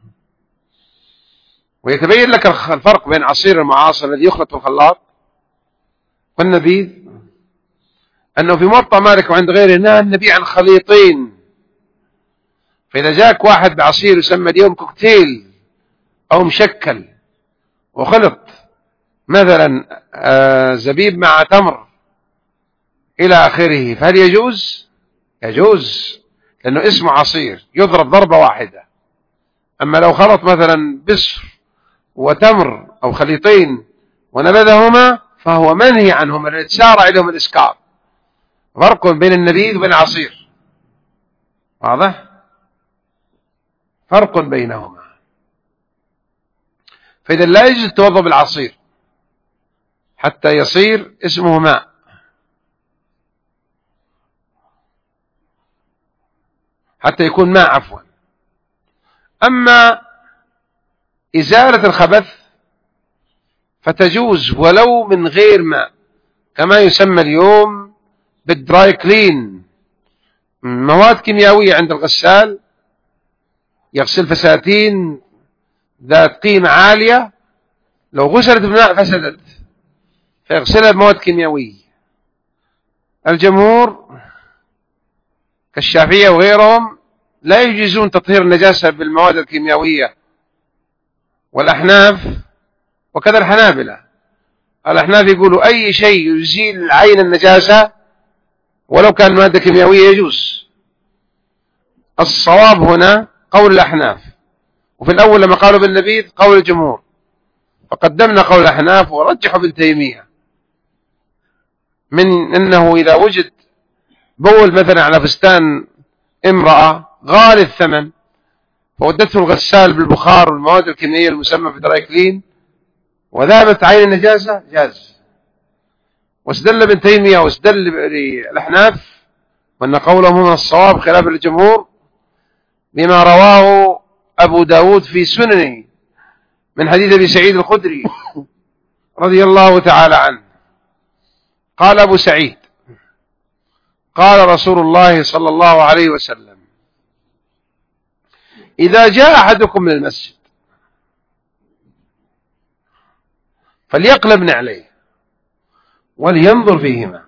ويتبين لك الفرق بين عصير المعاصر الذي يخلط في الخلاط والنبيذ، أنه في موطأ مالك وعند غيره نهى النبي عن خليطين. فإذا جاك واحد بعصير يسمى اليوم كوكتيل أو مشكل وخلط مثلا زبيب مع تمر إلى آخره، فهل يجوز؟ يجوز، لأنه اسمه عصير يضرب ضربة واحدة. أما لو خلط مثلا بصر وتمر أو خليطين ونبذهما فهو منهي عنهما، لأن يتسارع لهم الإسكار. فرق بين النبيذ وبين العصير، واضح؟ فرق بينهما. فإذا لا يجوز التوضؤ بالعصير حتى يصير اسمه ماء، حتى يكون ماء عفوا. أما إزالة الخبث فتجوز ولو من غير ماء، كما يسمى اليوم بالدراي كلين، مواد كيميائية عند الغسال يغسل فساتين ذات قيمة عالية، لو غسلت بماء فسدت، فيغسلها بمواد كيميائية. الجمهور كالشافعية وغيرهم لا يجيزون تطهير النجاسة بالمواد الكيميائية، والأحناف وكذا الحنابلة. الأحناف يقولوا أي شيء يزيل عين النجاسة ولو كان مادة كيميائية يجوز. الصواب هنا قول الأحناف، وفي الأول لما قالوا بالنبيذ قول الجمهور، فقدمنا قول الأحناف ورجحوا ابن تيمية من أنه إذا وجد بول مثلا على فستان امرأة غالي الثمن فودته الغسال بالبخار والمواد الكيميائية المسمى بدرايكلين وذهبت عين النجاسة جاز. واستدل ابن تيمية واستدل الأحناف وأن قولهم هنا الصواب خلاف الجمهور بما رواه أبو داود في سننه من حديث أبي سعيد الخدري رضي الله تعالى عنه قال أبو سعيد: قال رسول الله صلى الله عليه وسلم: إذا جاء أحدكم من المسجد فليقلب نعليه ولينظر فيهما،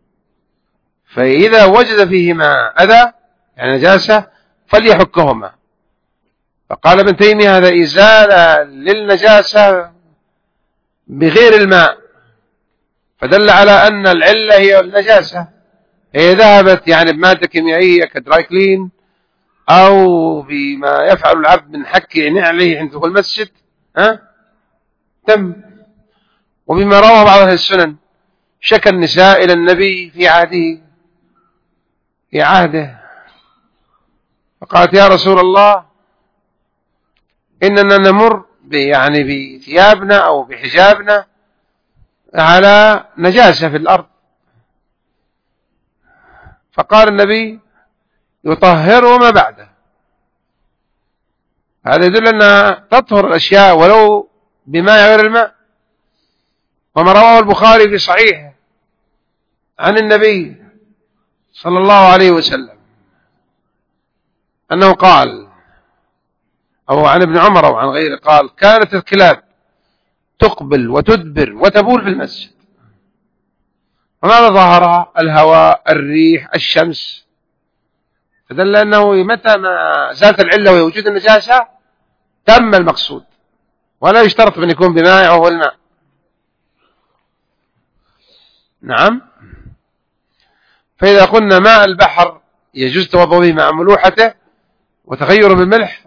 فإذا وجد فيهما أذى يعني نجاسة فليحكهما. فقال ابن تيمية: هذا إزالة للنجاسة بغير الماء، فدل على أن العلة هي النجاسة، هي ذهبت يعني بمادة كيميائية كدرايكلين أو بما يفعل العبد من حك نعله عند دخول المسجد تم. وبما روى بعض أهل السنن شكى النساء إلى النبي في عهده فقالت: يا رسول الله إننا نمر يعني بثيابنا أو بحجابنا على نجاسة في الأرض. فقال النبي: يطهر ما بعده. هذا يدل أنها تطهر الأشياء ولو بماء غير الماء. وما رواه البخاري في صحيحه عن النبي صلى الله عليه وسلم أنه قال، أو عن ابن عمر أو عن غيره قال: كانت الكلاب تقبل وتدبر وتبول في المسجد، وماذا ظهرها؟ الهواء، الريح، الشمس. فدل أنه متى ما زالت العلة وهي وجود النجاسة تم المقصود، ولا يشترط أن يكون بماء أو الماء. نعم. فإذا قلنا ماء البحر يجوز توضؤ به مع ملوحته وتغير بالملح،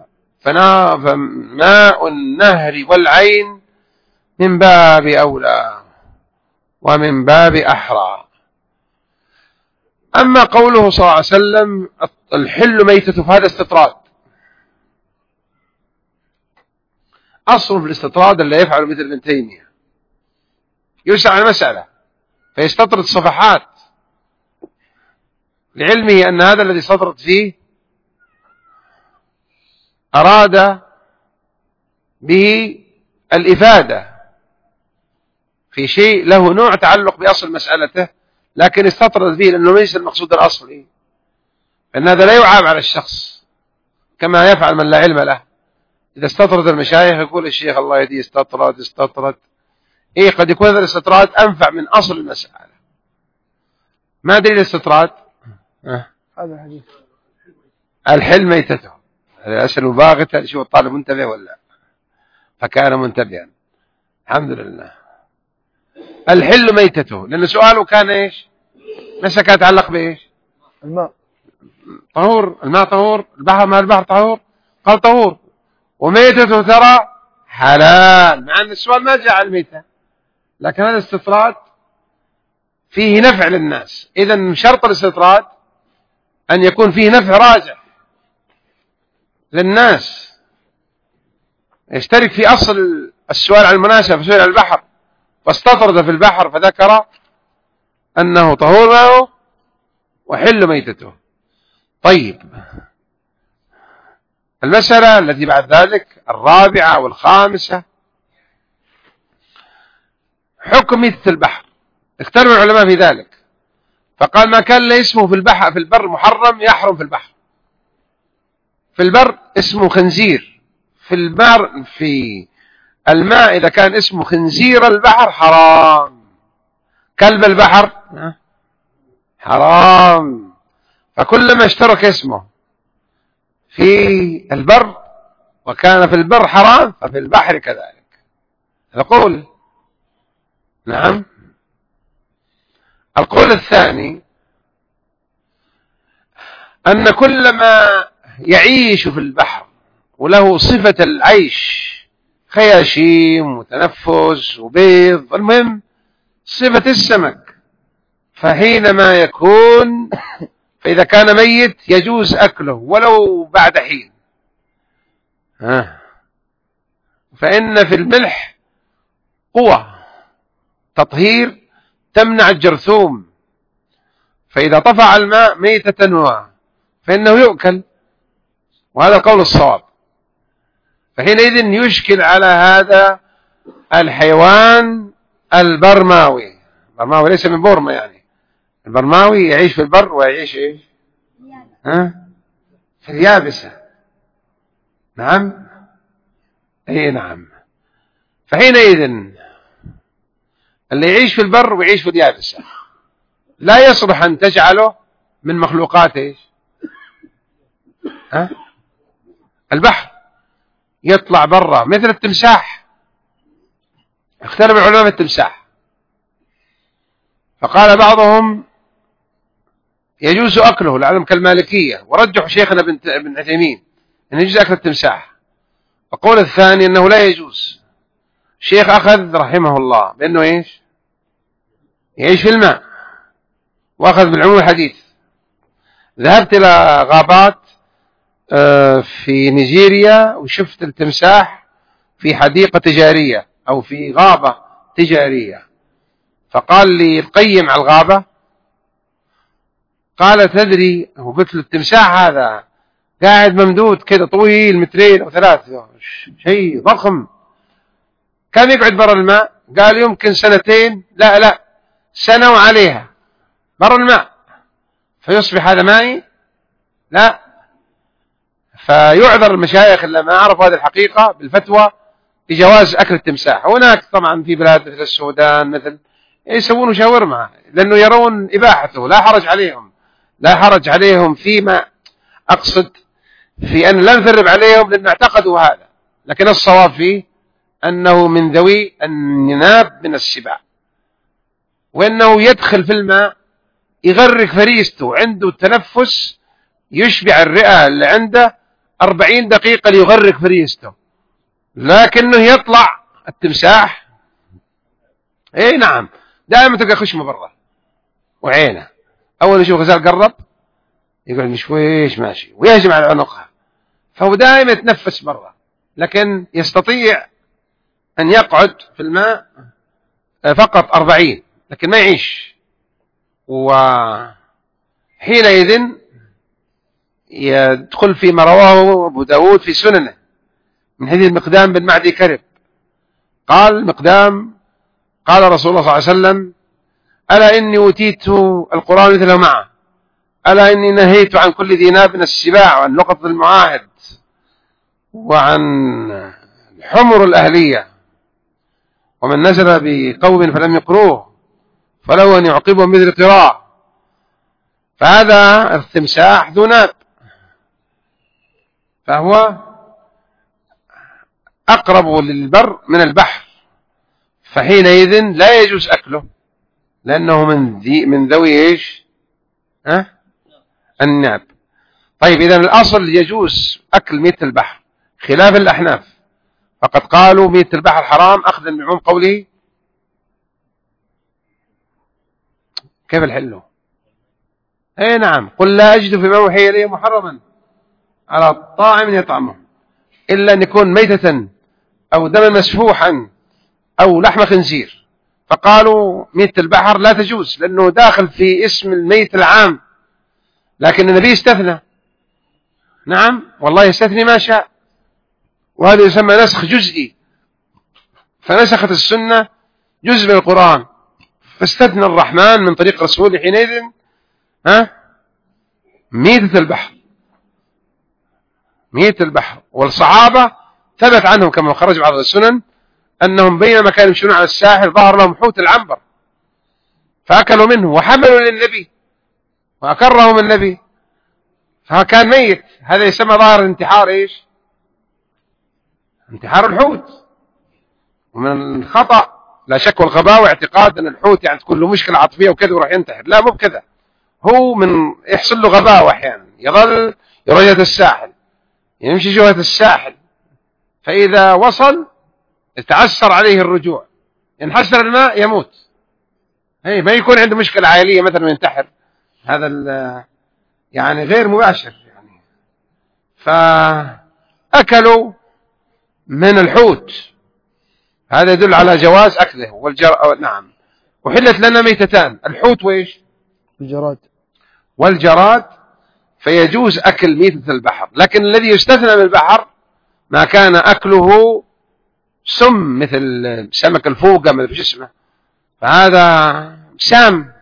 فماء النهر والعين من باب أولى ومن باب أحرى. أما قوله صلى الله عليه وسلم الحل ميتة، فهذا استطراد. أصل في الاستطراد اللي يفعل مثل ابن تيمية، يسعى عن المسألة فيستطرد صفحات لعلمه أن هذا الذي استطرد فيه أراد به الإفادة في شيء له نوع تعلق بأصل مسألته، لكن استطرد به لأنه ليس المقصود الأصلي. أن هذا لا يعاب على الشخص كما يفعل من لا علم له. إذا استطرد المشايخ يقول الشيخ الله يهديه استطرد. إيه، قد يكون هذا الاستطراد أنفع من أصل المسألة. ما دليل الاستطراد؟ هذا حديث الحل ميتته. هذا أسأل باغتا، شو الطالب منتبه ولا؟ فكان منتبها، الحمد لله. الحل ميتته، لأن سؤاله كان إيش؟ مسألة كانت تعلق بإيش؟ الماء طهور، الماء طهور، البحر ما البحر طهور، قال طهور. وميتته ترى حلال، مع أن السؤال ما جاء على الميتة، لكن هذا الاستطراد فيه نفع للناس. إذن شرط الاستطراد أن يكون فيه نفع راجع للناس، يشترك في أصل السؤال عن المناسبة. فسئل عن البحر فاستطرد في البحر فذكر أنه طهور ماؤه وحل ميتته. طيب، المسألة التي بعد ذلك الرابعة والخامسة، حكم ميتة البحر. اختلف العلماء في ذلك، فقال ما كان اسمه في البر محرم يحرم في البحر. في البر اسمه خنزير، في الماء إذا كان اسمه خنزير البحر حرام. كلب البحر حرام. فكلما اشترك اسمه في البر وكان في البر حرام ففي البحر كذلك. القول نعم. القول الثاني أن كل ما يعيش في البحر وله صفة العيش، خياشيم وتنفس وبيض، المهم صفة السمك، فحينما يكون، فإذا كان ميت يجوز أكله ولو بعد حين. فإن في الملح قوة تطهير تمنع الجرثوم، فإذا طفع الماء ميتة فإنه يؤكل، وهذا القول الصواب. فحينئذ يشكل على هذا الحيوان البرماوي. البرماوي ليس من بورما يعني، البرماوي يعيش في البر ويعيش إيش؟ في اليابسة. نعم. أي نعم. فحينئذ اللي يعيش في البر ويعيش في اليابسة لا يصلح أن تجعله من مخلوقات إيش؟ البحر. يطلع برا مثل التمساح. اختلف العلماء في التمساح، فقال بعضهم يجوز أكله العلم كالمالكية، ورجح شيخنا ابن عثيمين أن يجوز أكل التمساح. وقول الثاني أنه لا يجوز. الشيخ أخذ رحمه الله بأنه إيش؟ يعيش في الماء، وأخذ بالعموم الحديث. ذهبت إلى غابات في نيجيريا وشفت التمساح في حديقة تجارية أو في غابة تجارية، فقال لي القيم على الغابة، قال تدري، وقلت له التمساح هذا قاعد ممدود كده طويل 2 أو 3 شيء ضخم، كم يقعد برا الماء؟ قال يمكن 2 لا 1 وعليها برا الماء، فيصبح هذا مائي؟ لا. فيعذر المشايخ اللي ما عرفوا هذه الحقيقة بالفتوى بجواز أكل التمساح. هناك طبعا في بلاد مثل السودان مثل يسوون شاورما لأنه يرون إباحته، لا حرج عليهم فيما أقصد في أن لا نثرب عليهم لأن اعتقدوا هذا، لكن الصواب فيه أنه من ذوي النناب من السباع، وأنه يدخل في الماء يغرق فريسته، عنده التنفس يشبع الرئة اللي عنده 40 دقيقة ليغرق فريسته، لكنه يطلع التمساح اي نعم دائما تلقى خشمه برا وعينه، اول يشوف غزال قرب يقعد مشويش ماشي ويهجم على عنقها، فهو دائما يتنفس برا، لكن يستطيع ان يقعد في الماء فقط 40 لكن ما يعيش. وحينئذ يدخل فيما رواه أبو داود في سننه من حديث المقدام بن معدي كرب، قال المقدام قال رسول الله صلى الله عليه وسلم ألا إني أوتيت القرآن مثله معه، ألا إني نهيت عن كل ذي ناب من السباع وعن لقط المعاهد وعن الحمر الأهلية، ومن نزل بقوم فلم يقروه فلو أن يعقبه مثل قراء. فهذا التمساح ذو ناب، فهو أقرب للبر من البحر، فحينئذ لا يجوز أكله لأنه من ذوي إيش الناب. طيب إذن الأصل يجوز أكل ميت البحر خلاف الأحناف، فقد قالوا ميت البحر حرام أخذا بعموم قوله. كيف الحل؟ اي نعم، قل لا أجد فيما أوحي إلي محرما على طاعم يطعمه إلا أن يكون ميتة أو دما مسفوحا أو لحم خنزير، فقالوا ميت البحر لا تجوز لأنه داخل في اسم الميت العام، لكن النبي استثنى. نعم والله يستثني ما شاء، وهذا يسمى نسخ جزئي، فنسخت السنة جزء من القرآن، فاستثنى الرحمن من طريق رسوله حينئذ ميتة البحر، ميت البحر. والصحابة ثبت عنهم كما خرج بعض السنن أنهم بينما كانوا يمشون على الساحل ظهر لهم حوت العنبر فأكلوا منه وحملوا للنبي وأكرهم النبي، فكان ميت. هذا يسمى ظاهر انتحار إيش؟ انتحار الحوت. ومن الخطأ لا شك والغباء واعتقاد أن الحوت يعني تكون له مشكلة عاطفية وكذا وراح ينتحر، لا مو بكذا، هو من يحصل له غباء أحيانا يظل يرجة الساحل يمشي جهة الساحل، فإذا وصل يتعسر عليه الرجوع، ينحسر الماء يموت. ما يكون عنده مشكلة عائلية مثلا وينتحر، هذا يعني غير مباشر يعني. فأكلوا من الحوت، هذا يدل على جواز أكله. نعم. وحلت لنا ميتتان، الحوت وإيش؟ والجراد، فيجوز أكل ميتة البحر، لكن الذي يستثنى من البحر ما كان أكله سم مثل سمك الفوقة مثل جسمه، فهذا سام.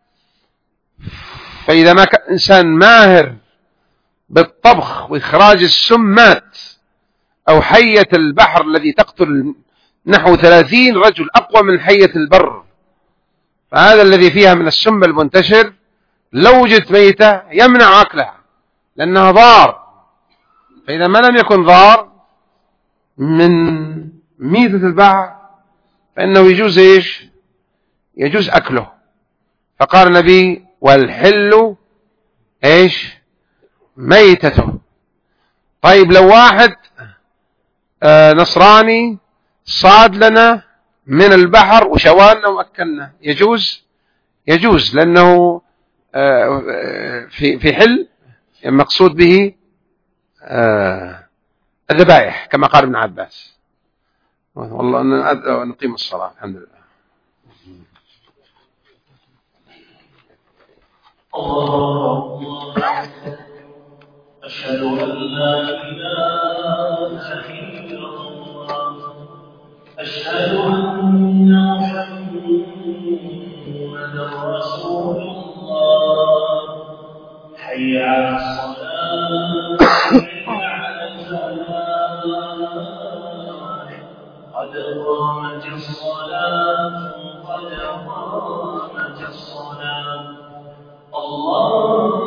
فإذا ما كان إنسان ماهر بالطبخ وإخراج السمات أو حية البحر الذي تقتل نحو 30 رجل أقوى من حية البر، فهذا الذي فيها من السم المنتشر لو وجدت ميتة يمنع أكلها لأنها ضار. فإذا ما لم يكن ضار من ميتة البحر فإنه يجوز إيش؟ يجوز أكله. فقال النبي والحل إيش؟ ميتته. طيب لو واحد نصراني صاد لنا من البحر وشوالنا وأكلنا يجوز؟ يجوز، لأنه في حل مقصود به الذبائح كما قال ابن عباس. والله نقيم الصلاة الحمد لله. الله أكبر أشهد أن لا إله إلا الله أشهد أن محمدا رسول الله حي على الصلاة حي على الفلاح قد قامت الصلاة قد قامت الصلاة الله